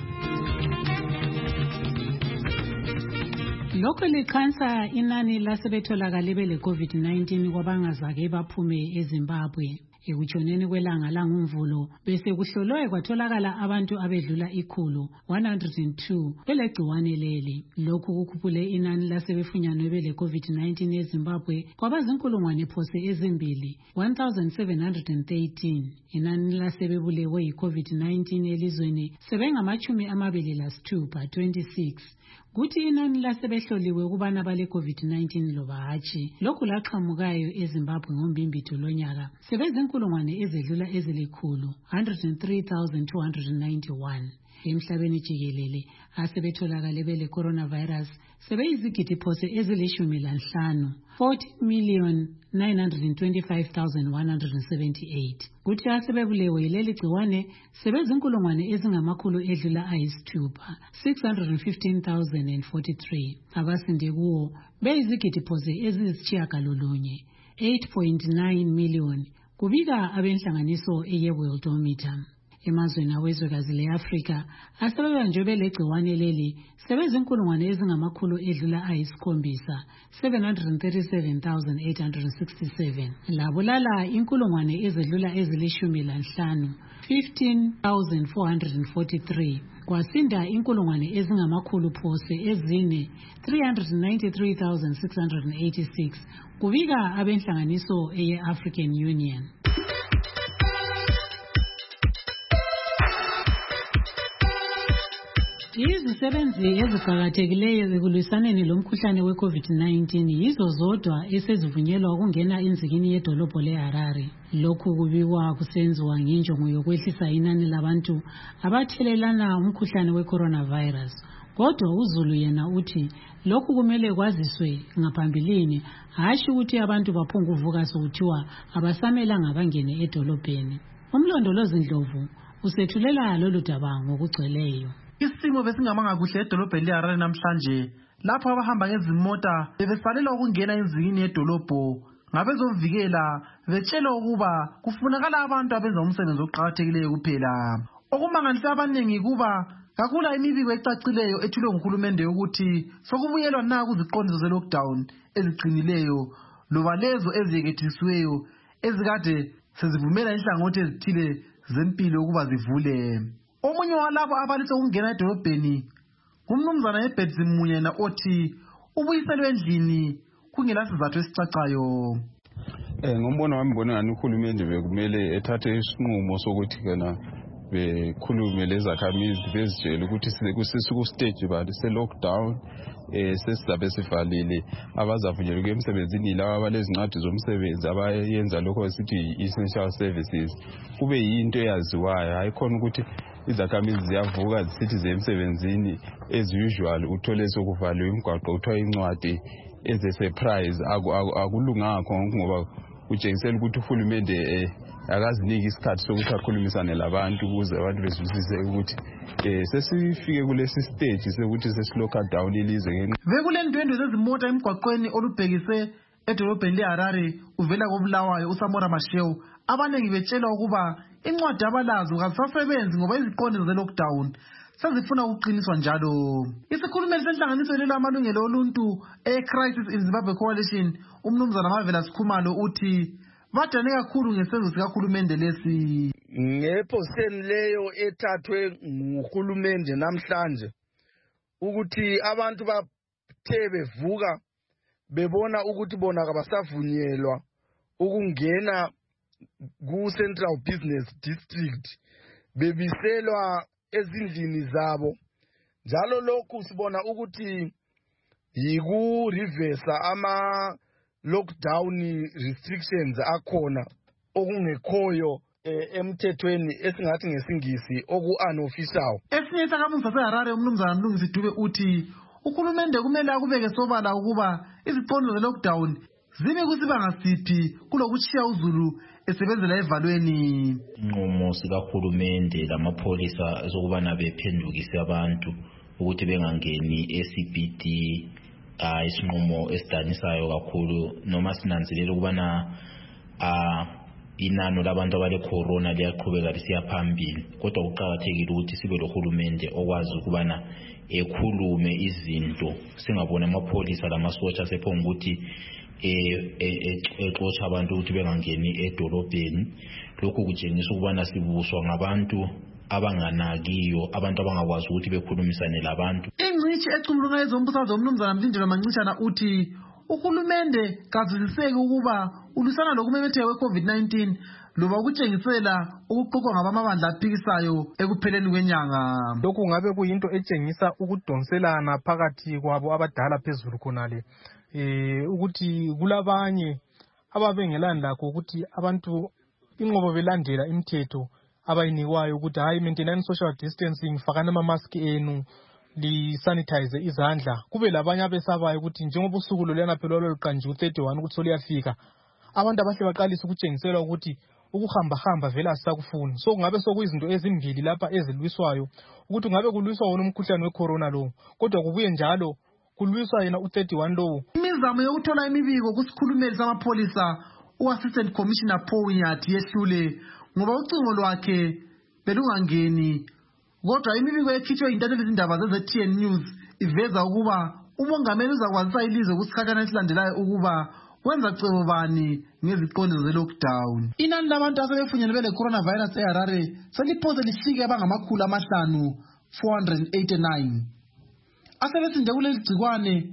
Lokho likhansa inani lasebetholakale bele-COVID-19 kwabangazake baphume eZimbabwe. Ekutshoneni kwelanga langumvulo bese kuhlolwe kwatholakala abantu abedlula 102 belegciwane leli. Lokhu kukhuphule inani lasebefunyanwe bele-COVID-19 eZimbabwe kwabazinkulungwane phose ezimbili 1,713. Inani lasebebulewe yi-COVID-19 elizweni sebengama-26 26. Kuthi inani lasebehloliwe ukubana bale COVID-19 loba hatshi lokhu laqhamukayo eZimbabwe ngombimbitho lonyaka sebezinkulungwane ezedlula ezilikhulu 103,291. Emhlabeni jikelele asebetholakale bele-coronavirus sebeyizigidi phose ezili-15 40,925,178. Kuthi asebebulewe yileli gciwane sebezinkulungwane ezingamakhulu edlula ayisithupha 615,043. Abasinde kuwo beyizigidi phose eziyisitshiyagalolunye 8.9 million kubika abenhlanganiso eye-Worldometer. Emazweni awezwekazi le-Afrika asebebanjwe belegciwane leli sebezinkulungwane ezingamakhulu edlula ayisikhombisa 737,867. Labulala inkulungwane ezedlula ezili-15 15,443. Kwasinda inkulungwane ezingamakhulu phose ezine 393,686 kubika abenhlanganiso eye-African Union. Izisebenzi eziqakathekileyo ekulwisaneni lomkhuhlane we-COVID-19 yizo zodwa esezivunyelwa ukungena enzikini yedolobho leHarare. Lokhu kubikwa kusenziwa ngenjongo yokwehlisa inani labantu abathelelana umkhuhlane we-coronavirus. Kodwa uZulu yena uthi lokhu kumele kwaziswe ngaphambilini, hashi ukuthi abantu baphonga uvuka sokuthiwa abasamelanga bangene edolobheni. Umlondolozi Ndlovu usethulela lolu daba ngokugcweleyo. Isimo besingamanga kuhle edolobheni leHarare namhlanje lapho abahamba ngezimota bebesalela ukungena enzikini yedolobho ngabezovikela betshela ukuba kufunakala abantu abenza umsebenzi oqhakathekileyo kuphela. Okumangalisa abaningi kuba kakula imibiko ecacileyo ethulwe nguhulumende ukuthi sokubuyelwa na kuziqondiso ze-lockdown eziqinileyo loba lezo eziyekethisiweyo ezikade sezivumela inhlangothi ezithile zempilo ukuba zivule. Omunye walabo abalitse ukungena edolobheni ngumnumzana Herbert Zimunyana othi ubuyiselwe endlini kungela sizathu esicacayo. Ngombono wami ngibona ngani uhulumende bekumele ethathe isinqumo sokuthi kana bekhulume lezakhamizi bezitshela ukuthi sesiku-stage bani se-lockdown sesizabe sivalile abazavunyelwa ukuya emsebenzini yilabo abalezincwadi zomsebenzi abayenza lokho sithi i-essential services. Kube yinto eyaziwayo, hayi khona ukuthi izakhamizi ziyavuka zisithi ziye emsebenzini as usual uthole sokuvaliwe imigwaqo kuthiwa incwadi eze-surprise. Akulunganga khona ngoba kutshengisela ukuthi uhulumende akaziniki isikhathi sokuthi akhulumisane labantu ukuze abantu bezwisise ukuthi sesifike kulesi stage sokuthi sesiloka down ilizwe. Bekule ndwendwe zezimota emgwaqweni olubhekise edolobheni leHarare uvela koBulawayo uSamora Machel, abanengi betshela ukuba incwadi abalazo kazisasebenzi ngoba iziqondiso ze-lockdown sezifuna ukuqiniswa njalo. Isikhulumeli senhlanganiso lelo amalungelo oluntu Crisis in Zimbabwe Coalition umnumzana Mavela Sikhumalo uthi badane kakhulu ngesenzo sikahulumende lesi. Ngephoseni leyo ethathwe nguhulumende namhlanje ukuthi abantu bathe bevuka bebona ukuthi bona kabasavunyelwa ukungena ku-Central Business District bebiselwa ezindlini zabo. Njalo lokhu sibona ukuthi yiku-reversa ama-lockdown restrictions akhona okungekhoyo emthethweni esingathi ngesingisi oku-unofficial. Esinye isakhamuzi saseHarare umnumzana Mlungisi Dube uthi uhulumende kumele akubeke sobala ukuba iziqondiso ze-lockdown zibe kusibanga siphi kulokutshiya uzulu esebenzela evalweni. Inqumo sikahulumende lamapholisa sokubana bephendukise abantu ukuthi bengangeni e-CBD isinqumo esidanisayo kakhulu noma sinanzelela ukubana inano labantu abale corona liyaqhubeka lisiya phambili, kodwa kuqakathekile ukuthi sibe lohulumende okwazi ukubana ekhulume izinto, singabona amapholisa lamasotsha sephonga ukuthi exotsha abantu ukuthi bengangeni edolobheni. Lokhu kutshengisa ukubana sibuswa ngabantu abanganakiyo, abantu abangakwazi ukuthi bekhulumisane labantu. Ingcitshi ecumulunga ezombusazwe umnumzana Mlindelo Mancitshana uthi uhulumende kazwisiseki ukuba ulusana lokumemetheka kwe-COVID-19 loba ukutshengisela ukuqoqwa ngabamabandla aphikisayo ekupheleni kwenyanga. Lokhu ngabe kuyinto etshengisa ukudonselana phakathi kwabo abadala phezulu khonale, ukuthi kulabanye ababengelani lakho ukuthi abantu inqobo belandela imithetho abayinikwayo ukuthi hayi maintain social distancing, fakana ama-mask enu, li-sanitize izandla. Kube labanye abesabayo ukuthi njengoba usuku loluyana phela oluqanjiwe u-31 ukuthi soluyafika, abantu abahle baqalisa ukutshengisela ukuthi ukuhamba vela asisakufuni. So kungabe sokuyizinto ezimbili lapha ezilwiswayo, ukuthi kungabe kulwiswa wona umkhuhlane wecorona lo, kodwa kubuye njalo kulwiswa yena u-31 lo. Imizamo yokuthola imibiko kusikhulumeli samapholisa u-Assistant Commissioner Paul Nyathi yehlule ngoba ucingo lwakhe belungangeni, kodwa imibiko ekhitshwe yintatheli izindaba ze-TN News iveza ukuba umongameli uzakwazisa ilizwe kusikhathana esilandelayo ukuba wenza cebo bani ngeziqondiso ze-lockdown. Inani labantu asebefunyenwe le-coronavirus eHarare seliphose lifike abangamakhulu 489. Asebesinde kuleli gcikwane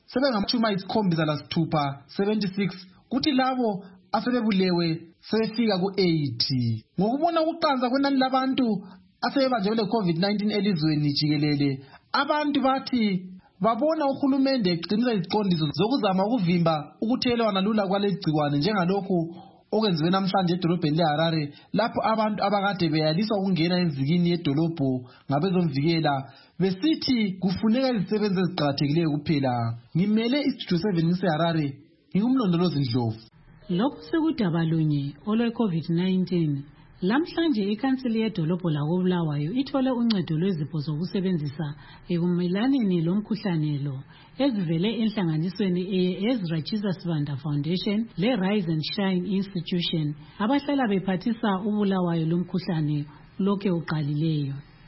sebengama-76, kuthi labo asebebulewe sebefika ku-80. Ngokubona ukuqansa kwenani labantu asebebanjwe le-COVID-19 elizweni jikelele, abantu bathi babona uhulumende eqinisa iziqondiso zokuzama ukuvimba ukuthelelwana lula kwaleli gcikwane, njengalokhu okwenziwe namhlanje edolobheni leHarare lapho abantu abakade beyaliswa ukungena emzikini yedolobho ngabezomvikela besithi kufuneka izisebenzi eziqakathekileyo kuphela. Ngimele iStudio 7 ngiseHarare, ngingumlondolozi Ndlovu. Lokhu sekudaba lunye olwe-COVID-19. Lamhlanje ikhansili yedolobho lakoBulawayo ithole uncedo lwezipho zokusebenzisa ekumelaneni lomkhuhlane lo ezivele enhlanganisweni ye-Ezra Jesus Banda Foundation le-Rise and Shine Institution abahlala bephathisa uBulawayo lomkhuhlane lokhe uqalileyo.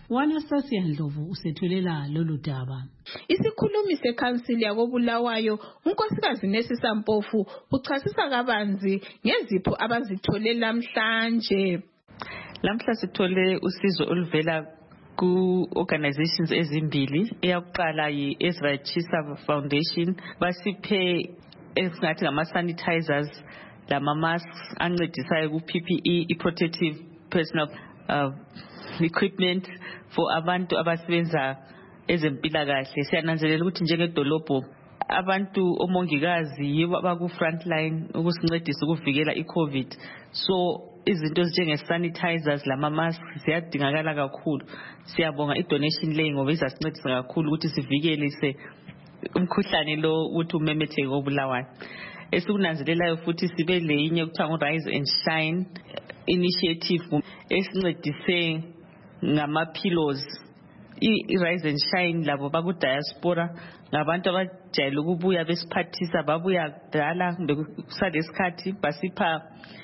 u-Anastasia Ndlovu usethulela lolu daba. Isikhulumi sekhansili yakoBulawayo unkosikazi Nesisa Mpofu uchasisa kabanzi ngezipho abazithole lamhlanje. Lamhla sithole usizo oluvela ku-organizations ezimbili. Eyakuqala yi-Ezra Chisa Foundation, basiphe esingathi ngama-sanitizers lama-masks ancedisayo ku-PPE, i-protective personal equipment for abantu abasebenza ezempilakahle. Siyananzelela ukuthi njengedolobho abantu omongikazi yibo abaku-frontline ukusincedisa ukuvikela i-COVID. So izinto njenge-sanitizers lama-masks ziyadingakala kakhulu. Siyabonga i-donation leyi ngoba izasincedisa kakhulu ukuthi sivikelise umkhuhlane lo ukuthi umemetheke koBulawayo. Esikunanzelelayo futhi sibe leyinye okuthiwa ngo-Rise and Shine initiative esincedise ngama-pillows. I-Rise and Shine labo baku-diaspora ngabantu abajayele ukubuya besiphathisa, babuya kudala kumbe kusalesikhathi, basipha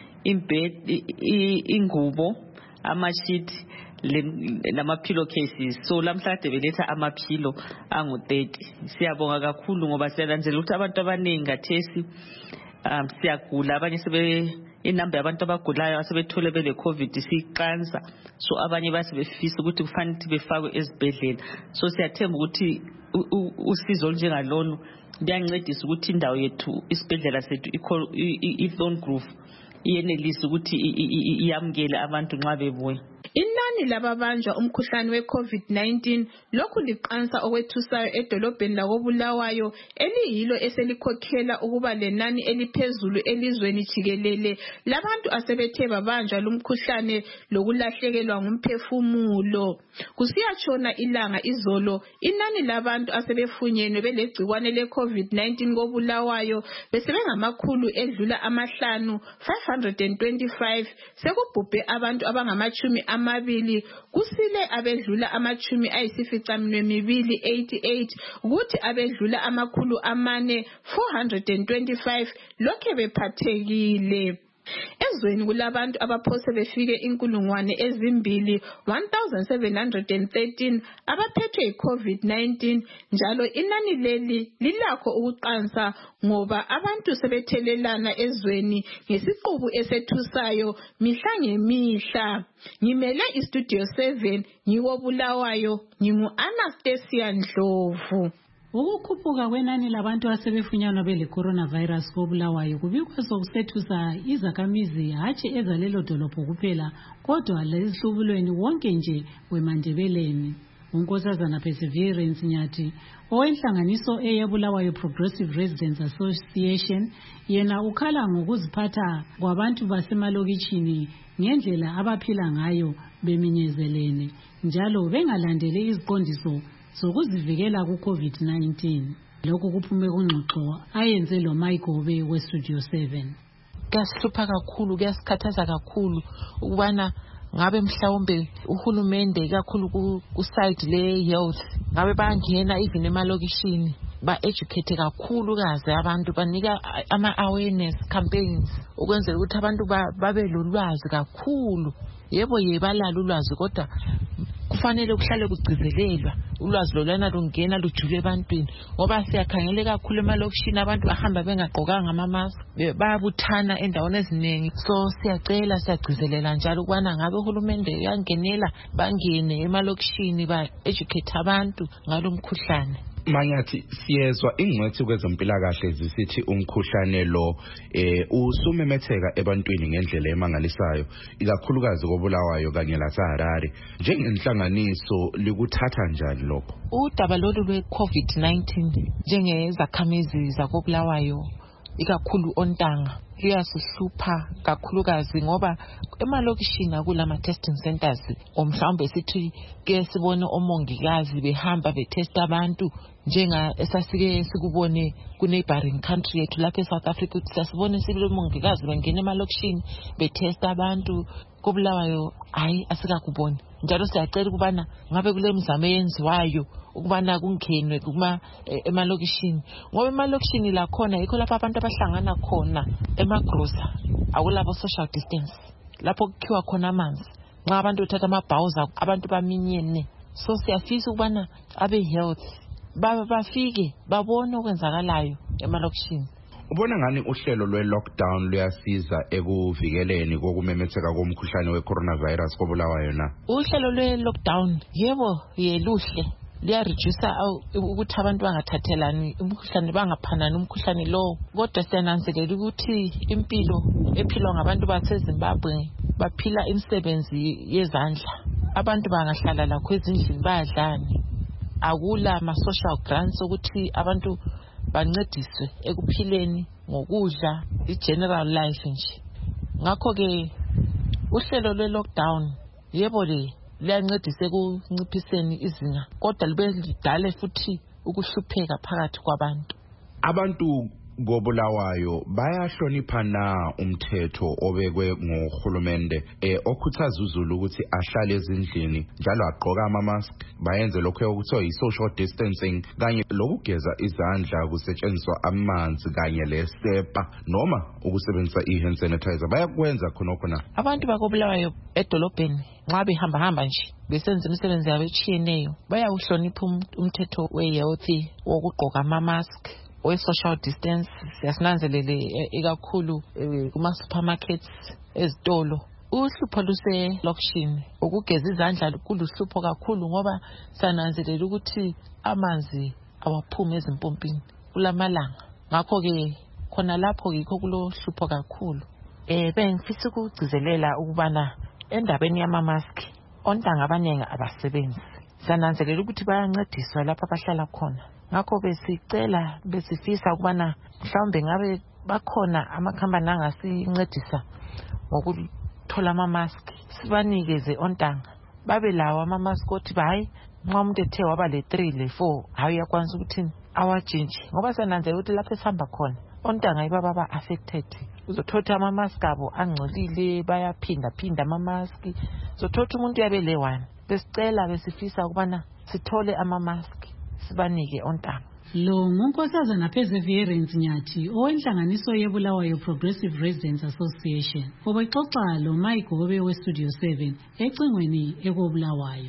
ingubo, amashiti lama-pillow cases. So lamhlanje beletha amaphilo angu-30. Siyabonga kakhulu ngoba siyananzelela ukuthi abantu abaningi ngathesi siyagula, abanye inamba yabantu abagulayo asebethole bele COVID siqansa. So abanye basebefisa ukuthi kufanele ukuthi befakwe ezibhedlela. So siyathemba ukuthi usizo olunjengalolu liyancedisa ukuthi indawo yethu, isibhedlela sethu i-Thorn Grove iyenelisa ukuthi iyamukele abantu nxa bebuya. Inani lababanjwa umkhuhlane we-COVID-19 lokhu liqansa okwethusayo edolobheni lakoBulawayo eliyilo eselikhokhela ukuba lenani eliphezulu elizweni jikelele labantu asebethe babanjwa lumkhuhlane lokulahlekelwa ngumphefumulo. Kusiyatshona ilanga izolo inani labantu asebefunyenwe belegcikwane le-COVID-19 koBulawayo besebengamakhulu edlula 525, sekubhubhe abantu abangamachumi amabili, kusile abedlula amachumi ayisificaminwembili 88, kuthi abedlula amakhulu 425 lokhe bephathekile. Ezweni kulabantu abaphose befike 2,713 abaphethwe yi-COVID-19, njalo inani leli lilakho ukuqansa ngoba abantu sebethelelana ezweni ngesiqubu esethusayo mihla ngemihla. Ngimele iStudio 7 ngikoBulawayo, ngingu-Anastasia Ndlovu. Ukukhuphuka kwenani labantu asebefunyanwa bele-coronavirus koBulawayo kubikwa sokusethusa izakhamizi hatshi ezalelo dolobho kuphela kodwa lezihlubulweni wonke nje weMandebeleni. uNkosazana Perseverance Nyathi owenhlanganiso eyeBulawayo Progressive Residents Association yena ukhala ngokuziphatha kwabantu basemalokitshini ngendlela abaphila ngayo beminyezelene njalo bengalandeli iziqondiso sokuzivikela ku-COVID-19. Lokhu kuphume kungxoxo ayenze lo Mayigobe weStudio 7. Kuyasihlupha kakhulu, kuyasikhathaza kakhulu ukubana ngabe mhlawumbe uhulumende kakhulu ku-side le-health ngabe bangena even emalokishini ba-educate kakhulu kaze abantu banika ama-awareness campaigns ukwenzela ukuthi abantu babe lolwazi kakhulu. Yebo balalo ulwazi kodwa kufanele kuhlale kugcizelelwa ulwazi lolwana lungena lujule ebantwini ngoba siyakhangele kakhulu emalokishini abantu bahamba bengaqokanga ama-mask bayabuthana endaweni eziningi. So siyagcizelela njalo ukubana ngabe uhulumende uyangenela bangene emalokishini ba-educate abantu ngalo mkhuhlane. Manyathi siyezwa ingcwethi kwezempilakahle zisithi umkhuhlane lo usumemetheka ebantwini ngendlela emangalisayo ikakhulukazi koBulawayo kanye laseHarare. Njengenhlanganiso likuthatha njani lokho? Udaba lolu lwe-COVID-19 njengezakhamizi zakoBulawayo ikakhulu Ontanga liyasihlupha kakhulukazi ngoba emalokishini kulama testing centers omhlawumbe sithi ke sibone omongikazi behamba betesta abantu njenga esasike sikubone ku neighboring country yethu lapha eSouth Africa sasibone sibomongikazi bengena emalokishini betesta abantu. koBulawayo hayi asikakuboni njalo siyacela ukubana ngabe kule mizamo eyenziwayo ukubana kungenwe kuma emalokishini ngoba emalokishini la khona yikho lapha abantu abahlangana khona emagrosa akulabo social distance lapho kukhiwa khona amanzi nxa abantu bethatha amabhawuza abantu baminyene so siyafisa ukubana abe health bafike babone okwenzakalayo emalokishini. Ubona ngani uhlelo lwe-lockdown luyasiza ekuvikeleni kokumemetheka komkhuhlane we-coronavirus kobulawayo na? Uhlelo lwe-lockdown yebo yeluhle liyareduce ukuthi abantu bangathathelani umkhuhlane bangaphanani umkhuhlane lo, kodwa siyananzelela ukuthi impilo ephilwa ngabantu baseZimbabwe baphila imisebenzi yezandla. Abantu bangahlala lakho ezindlini bayadlani, akula ama-social grants ukuthi abantu bancediswe ekuphileni ngokudla i-general life nje. Ngakho-ke uhlelo lwe-lockdown yebo liyancedisa ekunciphiseni izinga, kodwa libe lidale futhi ukuhlupheka phakathi kwabantu. Abantu kobulawayo bayahlonipha na umthetho obekwe ngohulumende okhuthaza uzulu ukuthi ahlale ezindlini njalo agqoka ama-mask, bayenze lokho okuthiwa yi-social distancing kanye lokugeza izandla kusetshenziswa amanzi kanye lesepa noma ukusebenzisa i-hand sanitizer? Bayakwenza khonokho na? Abantu bakobulawayo edolobheni nxa behamba nje besenza imisebenzi yabo etshiyeneyo bayawuhlonipha umthetho we-health wokugqoka ama-mask, we-social distance. Siyasinanzelele ikakhulu kuma-supermarkets ezitolo. Uhlupho luselokishini ukugeza izandla kuluhlupho kakhulu ngoba sananzelela ukuthi amanzi awaphumi ezimpompini kulamalanga. Ngakho-ke khona lapho yikho kulohlupho kakhulu. Bengifisa ukugcizelela ukubana endabeni yama-mask ontanga abaningi abasebenzi. Sananzelela ukuthi bayancediswa lapha abahlala khona. Ngakho besifisa ukubana mhlawumbe ngabe bakhona amakhampani angasincedisa ngokuthola ama-mask, sibanikeze ontanga babe lawo ama-mask othi hayi nxa umuntu ethe waba le-3 le-4 hayi uyakwanisa ukuthi awajinje, ngoba sananzelela ukuthi lapho esihamba khona ontanga yibo baba-affected. Uzothola ama-mask abo angcolile, bayaphinda ama-mask, uzothola umuntu yabe le-1. Besifisa ukubana sithole ama-mask sibanike ontanga. Lo ngunkosazana Perseverance Nyathi owenhlanganiso yebulawayo Progressive Residents Association obexoxa lo Mike Gobe we-Studio 7 ecingweni ekobulawayo.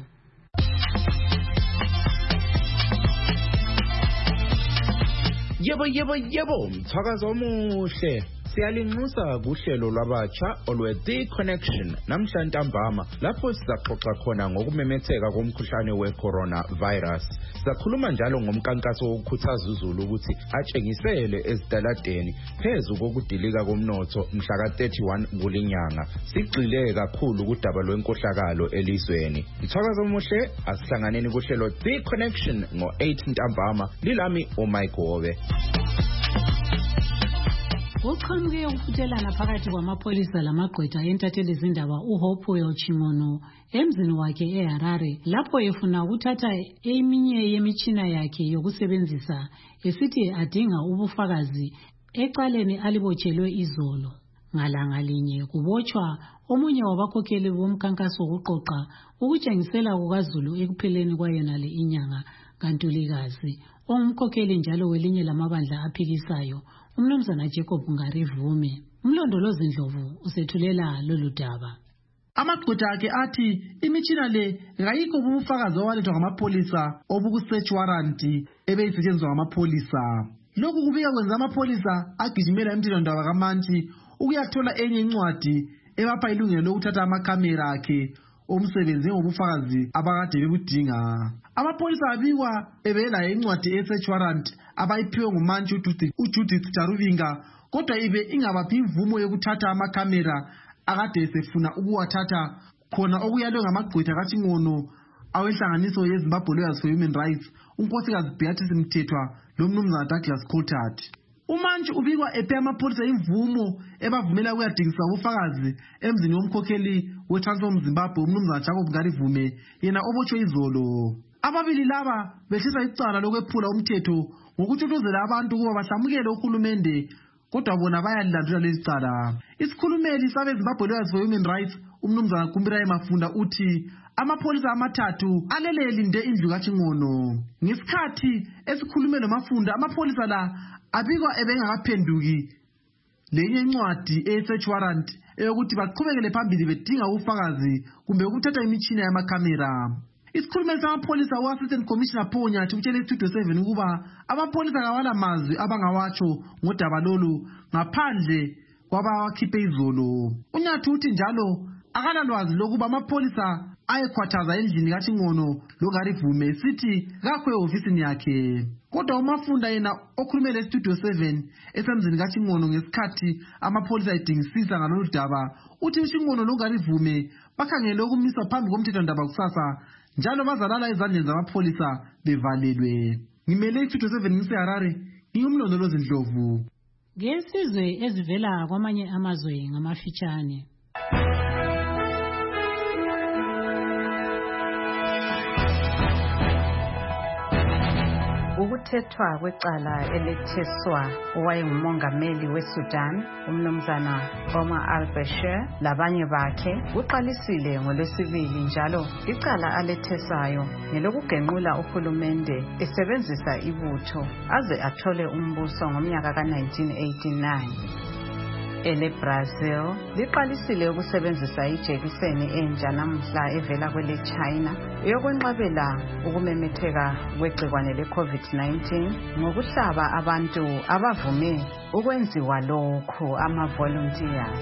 Yebo, mthakazo omuhle. Siyalinxusa kuhlelo lwabatsha olwe-The Connection namhla ntambama lapho sizaxoxa khona ngokumemetheka komkhuhlane we-coronavirus. Sizakhuluma njalo ngomkankaso wokukhuthaza uzulu ukuthi atshengisele ezitaladeni phezu kokudilika komnotho mhla ka-31 kulinyanga. Sigxile kakhulu kudaba lwenkohlakalo elizweni. Mthakazo omuhle, asihlanganeni kuhlelo The Connection ngo-8 ntambama. Lilami uMike Gobe. Uqhamuke ukufuthelana phakathi kwamapholisa lamagqwetha entatheli zindaba uHopewell Chimono emzini wakhe eHarare lapho efuna ukuthatha eminye yemitshina yakhe yokusebenzisa esithi adinga ubufakazi ecaleni alibotshelwe izolo. Ngalanga linye kubotshwa omunye wabakhokheli bomkhankaso wokuqoqa ukutshengisela kukaZulu ekupheleni kwayonale inyanga kaNtulikazi, ongumkhokheli njalo welinye lamabandla aphikisayo, uMnumzana Jacob Ngarivume. Umlondolozi Ndlovu usethulela lolu daba. Amagqwetha akhe athi imitshina le ngayikho ubufakazi owalethwa ngamapolisa obuku-search warrant ebeyisetshenziswa ngamapolisa. Lokhu kubika kwenza amapolisa agijimela emthethwandaba kaMantshi ukuyathola enye incwadi ebapha ilungelo lokuthatha amakhamera akhe omsebenzi ngobufakazi abakade bebudinga. Amapolisa abikwa ebelayo incwadi ye-search warrant abayiphiwe nguMantshi uJudith Taruvinga, kodwa ibe ingabaphi imvumo yokuthatha amakhamera akade esefuna ukuwathatha khona okuyalwe ngamagqwetha kaChingono awenhlanganiso yeZimbabwe Lawyers for Human Rights, unkosikazi Beatrice Mthethwa lomnumzana Douglas Coulthard. uMantshi ubikwa ephe amapolisa imvumo ebavumela ukuyadingisa ubufakazi emzini womkhokheli weTransform Zimbabwe uMnumzana Jacob Ngarivume yena obotshwe izolo. Ababili laba behlisa icala lokwephula umthetho ngokuthuthuzela abantu ukuba bahlamukele uhulumende, kodwa bona bayalilandela leli cala. Isikhulumeli sabeZimbabwe Lawyers for Human Rights uMnumzana Kumbirayi Mafunda uthi amapolisa amathathu alele elinde indlu kaChingono. Ngesikhathi esikhulumela Mafunda, amapolisa la abikwa ebengakaphenduki lenye incwadi e-search warrant eyokuthi baqhubekele phambili bedinga ubufakazi kumbe ukuthatha imitshina yamakhamera. isikhulumeli samapholisa wa-Assistant Commissioner Paul Nyathi utshele Studio 7 ukuba amapholisa kawala mazwi abangawatsho ngodaba lolu ngaphandle kwabawakhiphe izolo. uNyathi uthi njalo akalalwazi lokuba amapholisa ayekhwathaza endlini kaChingono loGarivume sithi kakho ehofisini yakhe. Kodwa uMafunda yena okhulumele eStudio 7 esemzini kaChingono ngesikhathi amapholisa edingisisa ngalolu daba uthi uChingono loGarivume bakhangele ukumiswa phambi komthethwandaba kusasa njalo bazalala ezandleni zamapholisa bevalelwe. Ngimele iStudio 7 ngiseHarare, ngiyumlondolozi Ndlovu. Ngesizwe ezivela kwamanye amazwe ngamafitshane. Ukuthethwa kwecala eletheswa owayengumongameli weSudan umnumzana Omar al-Bashir labanye bakhe kuqalisile ngoLwesibili njalo icala aletheswayo ngelokugenqula uhulumende esebenzisa ibutho aze athole umbuso ngomnyaka ka-1989. EleBrazil liqalisile ukusebenzisa ijekiseni entsha namhla evela kweleChina yokwenqabela ukumemetheka kwegcikwane le-COVID-19 ngokuhlaba abantu abavume ukwenziwa lokhu ama-volunteers.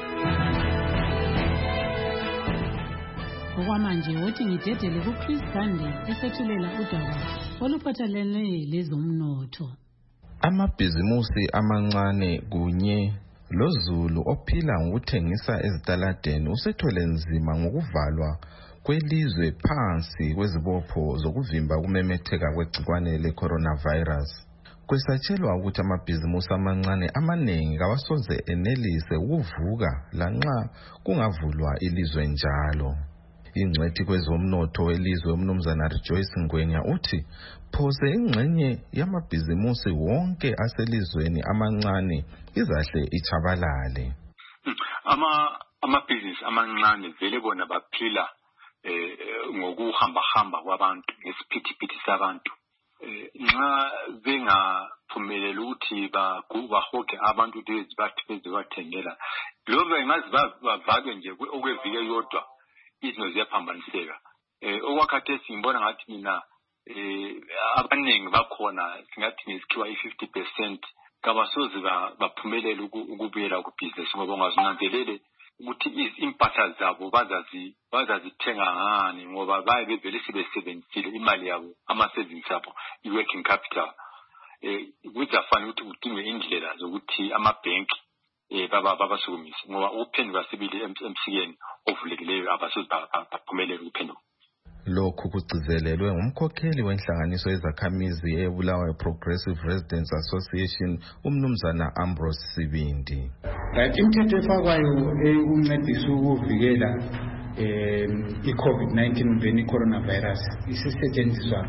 Okwamanje wothi ngidedele kuChris Gandhi esethulela udaba oluphathelene lezomnotho. Amabhizimusi amancane kunye loZulu ophila ngokuthengisa ezitaladeni usethole nzima ngokuvalwa kwelizwe phansi kwezibopho zokuvimba ukumemetheka kwegcikwane le-coronavirus. Kwesatshelwa ukuthi amabhizimusi amancane amaningi kawasoze enelise ukuvuka lanxa kungavulwa ilizwe njalo. Ingcwethi kwezomnotho welizwe umnumzana Rejoice Ngwenya uthi phose ingxenye yamabhizimusi wonke aselizweni amancane izahle ichabalale. Amabhizinisi amancane vele bona baphila ngokuhamba kwabantu ngesiphithiphithi sabantu. Nxa bengaphumelela ukuthi bahoge abantu ukuthi bathengela lokho bengazi bavake nje okwevike yodwa izinto ziyaphambaniseka. Okwakhathesi ngibona ngathi mina abaningi bakhona singathi ngesikhiwa i-50% kabasoze baphumelele ukubuyela kubhizinisi ngoba ungazinanzelele ukuthi impahla zabo bazazithenga ngani ngoba baye bevele sebesebenzisile imali yabo ama-savings abo i-working capital. Kuzafana ukuthi kudinge indlela zokuthi amabhenki babasukumise ngoba ukuphenduka sibili emsikeni ovulekileyo abasoze baphumelele ukuphenduka. Lokhu kugcizelelwe ngumkhokheli wenhlanganiso yezakhamizi eBulawayo Progressive Residents Association umnumzana Ambrose Sibindi. Imithetho efakwayo ukuncedisa ukuvikela i-COVID-19 uveni coronavirus isisetshenziswa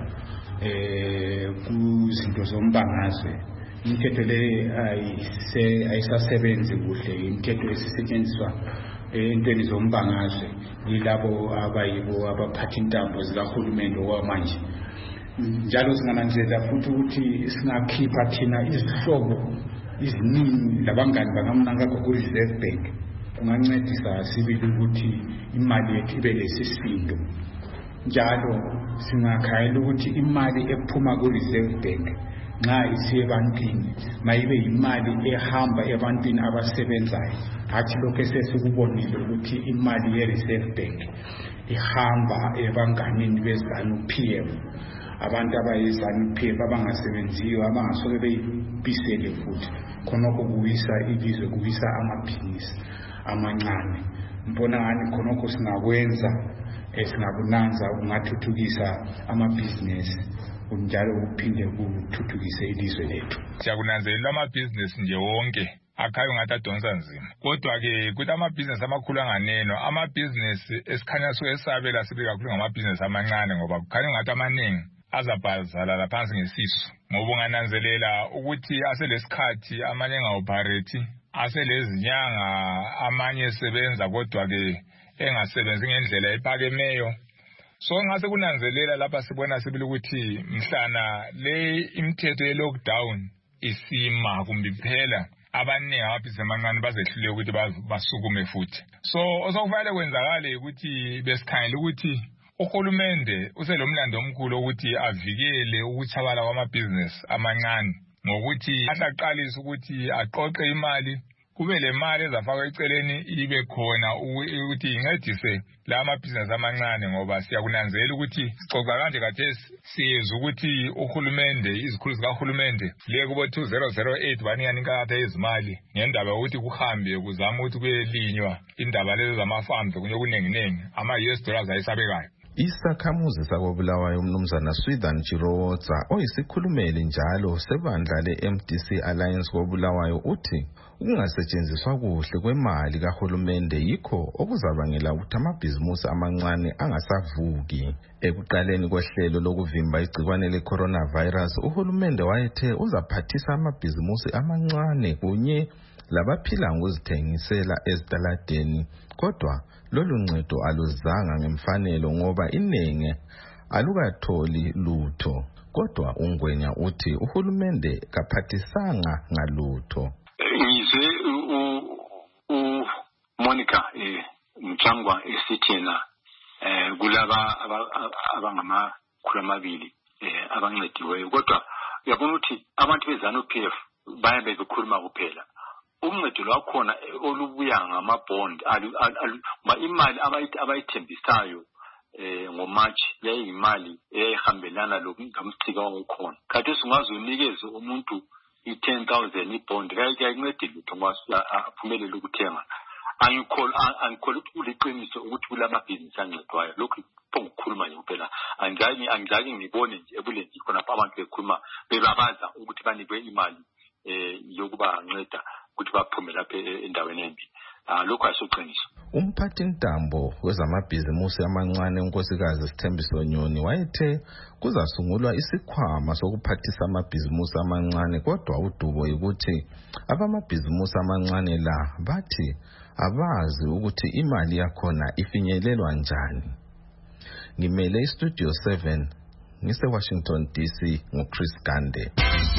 kuzinto zombangazwe. Imithetho le ayisasebenzi kuhle. Imithetho esisetshenziswa entweni zombangazwe yilabo abayibo abaphatha intambo zikahulumende okwamanje. Njalo singananzelela futhi ukuthi singakhipha thina izihlobo iziningi labangani bangamnangakho ku-Reserve Bank kungancedisa sibili ukuthi imali yethu ibe lesisindo. Njalo singakhayela ukuthi imali ephuma ku-Reserve Bank nxa isiye ebantwini mayibe yimali ehamba ebantwini abasebenzayo. Hathi lokho esesikubonile ukuthi imali ye-Reserve Bank ihamba ebanganini beZANU-PF, abantu abayiZANU-PF abangasebenziyo abangasoke beyibisele futhi khonokho kuwisa ilizwe kuwisa amabhizinisi amancane. Mbona ngani khonokho singakwenza esingakunanza kungathuthukisa amabhizinisi njalo kuphinde kuthuthukise ilizwe lethu. Siyakunanzelela amabhizinisi nje wonke akhayo ngathi adonsa nzima. Kodwa-ke kuthi amabhizinisi amakhulu anganeno, amabhizinisi esikhanya esabela sibe kakhulu ngamabhizinisi amancane ngoba kukhanya ngathi amaningi azabhazalala phansi ngesisu. Ngoba ungananzelela ukuthi aselesikhathi amanye enga-operate, aselezinyanga amanye esebenza kodwa-ke engasebenzi ngendlela ephakemeyo. So ngase kunanzelela lapha sibona sibili ukuthi mhlana le imithetho ye-lockdown isima kumbe phela abaningi ababhizinisi amancane bazehlule ukuthi basukume futhi. So osokufanele kwenzakale ukuthi besikhangela ukuthi uhulumende uselomlando omkhulu ukuthi avikele ukutshabala kwamabhizinesi amancane ngokuthi aqalise ukuthi aqoqe imali kube le mali ezafakwa eceleni ibe khona ukuthi incedise la amabhizinesi amancane ngoba siyakunanzela ukuthi sicoca kanje kathesi siyeza ukuthi uhulumende izikhulu zikahulumende liye kubo 2008 banikana inkatha yezimali ngendaba yokuthi kuhambe kuzama ukuthi kuyelinywa indaba lezi zama-farms kunye okuningi ama-US dollars ayesabekayo. Isakhamuzi sakobulawayo umnumzana Swithan Chirowotsa oyisikhulumeli njalo sebandla le-MDC Alliance kobulawayo uthi ukungasetshenziswa kuhle kwemali kahulumende yikho okuzabangela ukuthi amabhizimusi amancane angasavuki. Ekuqaleni kohlelo lokuvimba igcikwane le-coronavirus uhulumende wayethe uzaphathisa amabhizimusi amancane kunye labaphila ngokuzithengisela ezitaladeni, kodwa lolu ncedo aluzanga ngemfanelo ngoba inenge alukatholi lutho. Kodwa uNgwenya uthi uhulumende kaphathisanga ngalutho. Ngizwe Monica Mchangwa esithena kulaba abangamakhulu amabili abancediweyo, kodwa uyabona ukuthi abantu bezana uPF bayabe bekhuluma kuphela. Uncedo lwakhona olubuya ngamabond imali abayithembisayo ngoMarch yayimali ehambelana lokumsika wakhona. Kade singazonikeza umuntu i10,000 ibond kayincedile lutho ngaphumelela ukuthenga. Angikholwa ukuthi kuliqiniso ukuthi kulamabhizinisi ancedwayo. Lokhu ukukhuluma nje kuphela angizange ngibone nje ebulenzi khona abantu bekhuluma bebabaza ukuthi banikwe imali yokuba nceda ukuthi baphume lapha endaweni embi. Lokho ayisoqiniso. Umphathintambo wezamabhizimusi amancane unkosikazi Sithembiso Nyoni wayethe kuzasungulwa isikhwama sokuphathisa amabhizimusi amancane, kodwa udubo ukuthi abamabhizimusi amancane la bathi abazi ukuthi imali yakhona ifinyelelwa njani. Ngimele iStudio 7 ngise-Washington DC nguChris Gande.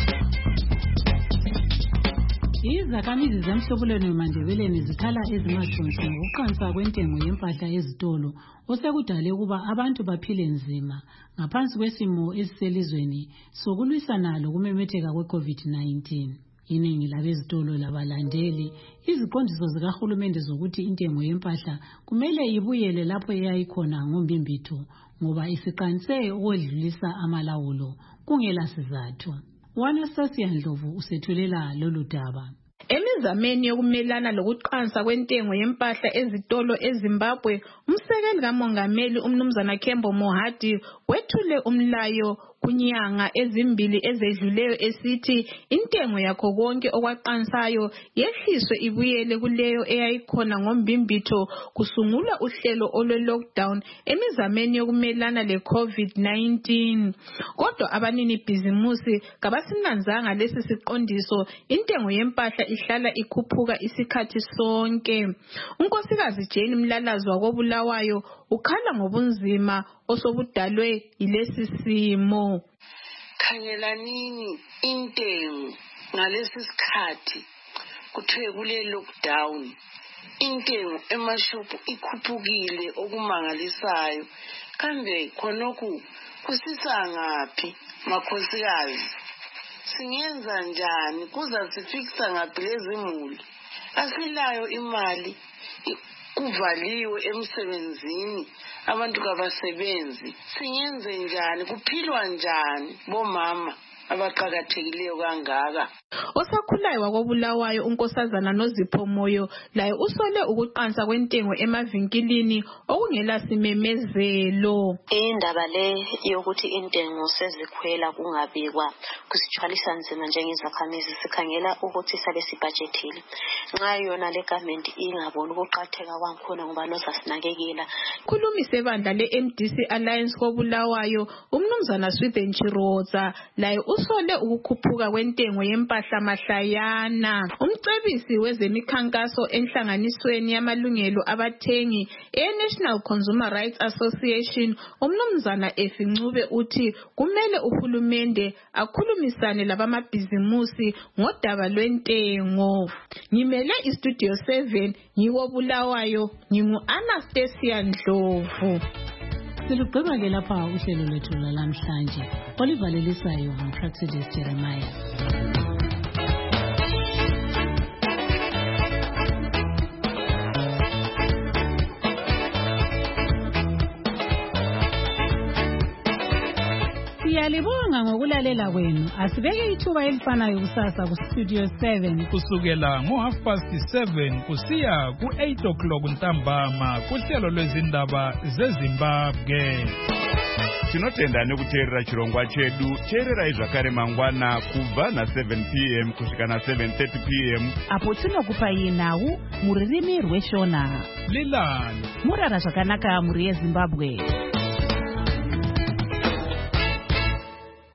Izakhamizi zemhlobulweni weMandebeleni zikhala ezimahlonsi ngokuqansa kwentengo yempahla ezitolo osekudale ukuba abantu baphile nzima ngaphansi kwesimo esiselizweni sokulwisana lokumemetheka kwe-COVID-19. Iningi labezitolo labalandeli iziqondiso zikahulumende zokuthi intengo yempahla kumele ibuyele lapho eyayikhona ngombimbitho ngoba isiqanse ukwedlulisa amalawulo kungela sizathu. Wanastasia Ndlovu usethulela lolu daba. Emizameni yokumelana lokuqansa kwentengo yempahla ezitolo eZimbabwe, umsekeli kamongameli umnumzana Kembo Mohadi wethule umlayo kunyanga ezimbili ezedluleyo esithi intengo yakho konke okwaqansayo yehliswe ibuyele kuleyo eyayikhona ngombimbitho kusungulwa uhlelo olwe-lockdown emizameni yokumelana le-COVID-19. Kodwa abanini bhizimusi kabasinanzanga lesi siqondiso, intengo yempahla ihlala ikhuphuka isikhathi sonke. Unkosikazi Jane Mlalazi wakobulawayo ukhala ngobunzima osobudalwe yilesi simo. Khangelanini intengo ngalesi sikhathi kuthiwe kule lockdown, intengo emashopu ikhuphukile okumangalisayo. Kambe khonokhu kusisa ngaphi makhosikazi? Singenza njani kuza sifikisa ngaphi lezi muli? Asilayo imali, kuvaliwe emsebenzini, abantu kabasebenzi. Singenze njani? Kuphilwa njani bomama abaqhakathekileyo kangaka? Osakhulayo wakobulawayo unkosazana Nozipho Moyo laye usole ukuqansa kwentengo emavinkilini okungela simemezelo. Indaba le yokuthi intengo sezikhwela kungabikwa kusithwalisa nzima njengezakhamizi, sikhangela ukuthi sabe sibudgetile. Nxa yona le government ingaboni ukuqatheka kwakhona ngoba nozasinakekela. Khulumi sebandla le-MDC Alliance kobulawayo umnumzana Swithan Chirowotsa laye usole ukukhuphuka kwentengo yempahla mahlayana. Umcebisi wezemikhankaso enhlanganisweni yamalungelo abathengi e-National Consumer Rights Association umnumzana Efincube uthi kumele uhulumende akhulumisane labamabhizimusi ngodaba lwentengo. Ngimele iStudio 7 ngiwobulawayo, ngingu Anastasia Ndlovu. Silugqiba ke lapha uhlelo lwethu lwalamhlanje. Olivalelisayo nguPraxidis Jeremiah. Siyalibonga ngokulalela kwenu. Asibeke ithuba elifanayo kusasa kuStudio 7 kusukela ngo7:30 kusiya ku8 ntambama kuhlelo lwezindaba zeZimbabwe. Tinotenda nekuteerera chirongwa chedu. Teererai zvakare mangwana kubva na7 p.m. kusvika na7:30 p.m. apo tinokupai nhau mururimi rweshona. Lilani murara zvakanaka muri yeZimbabwe.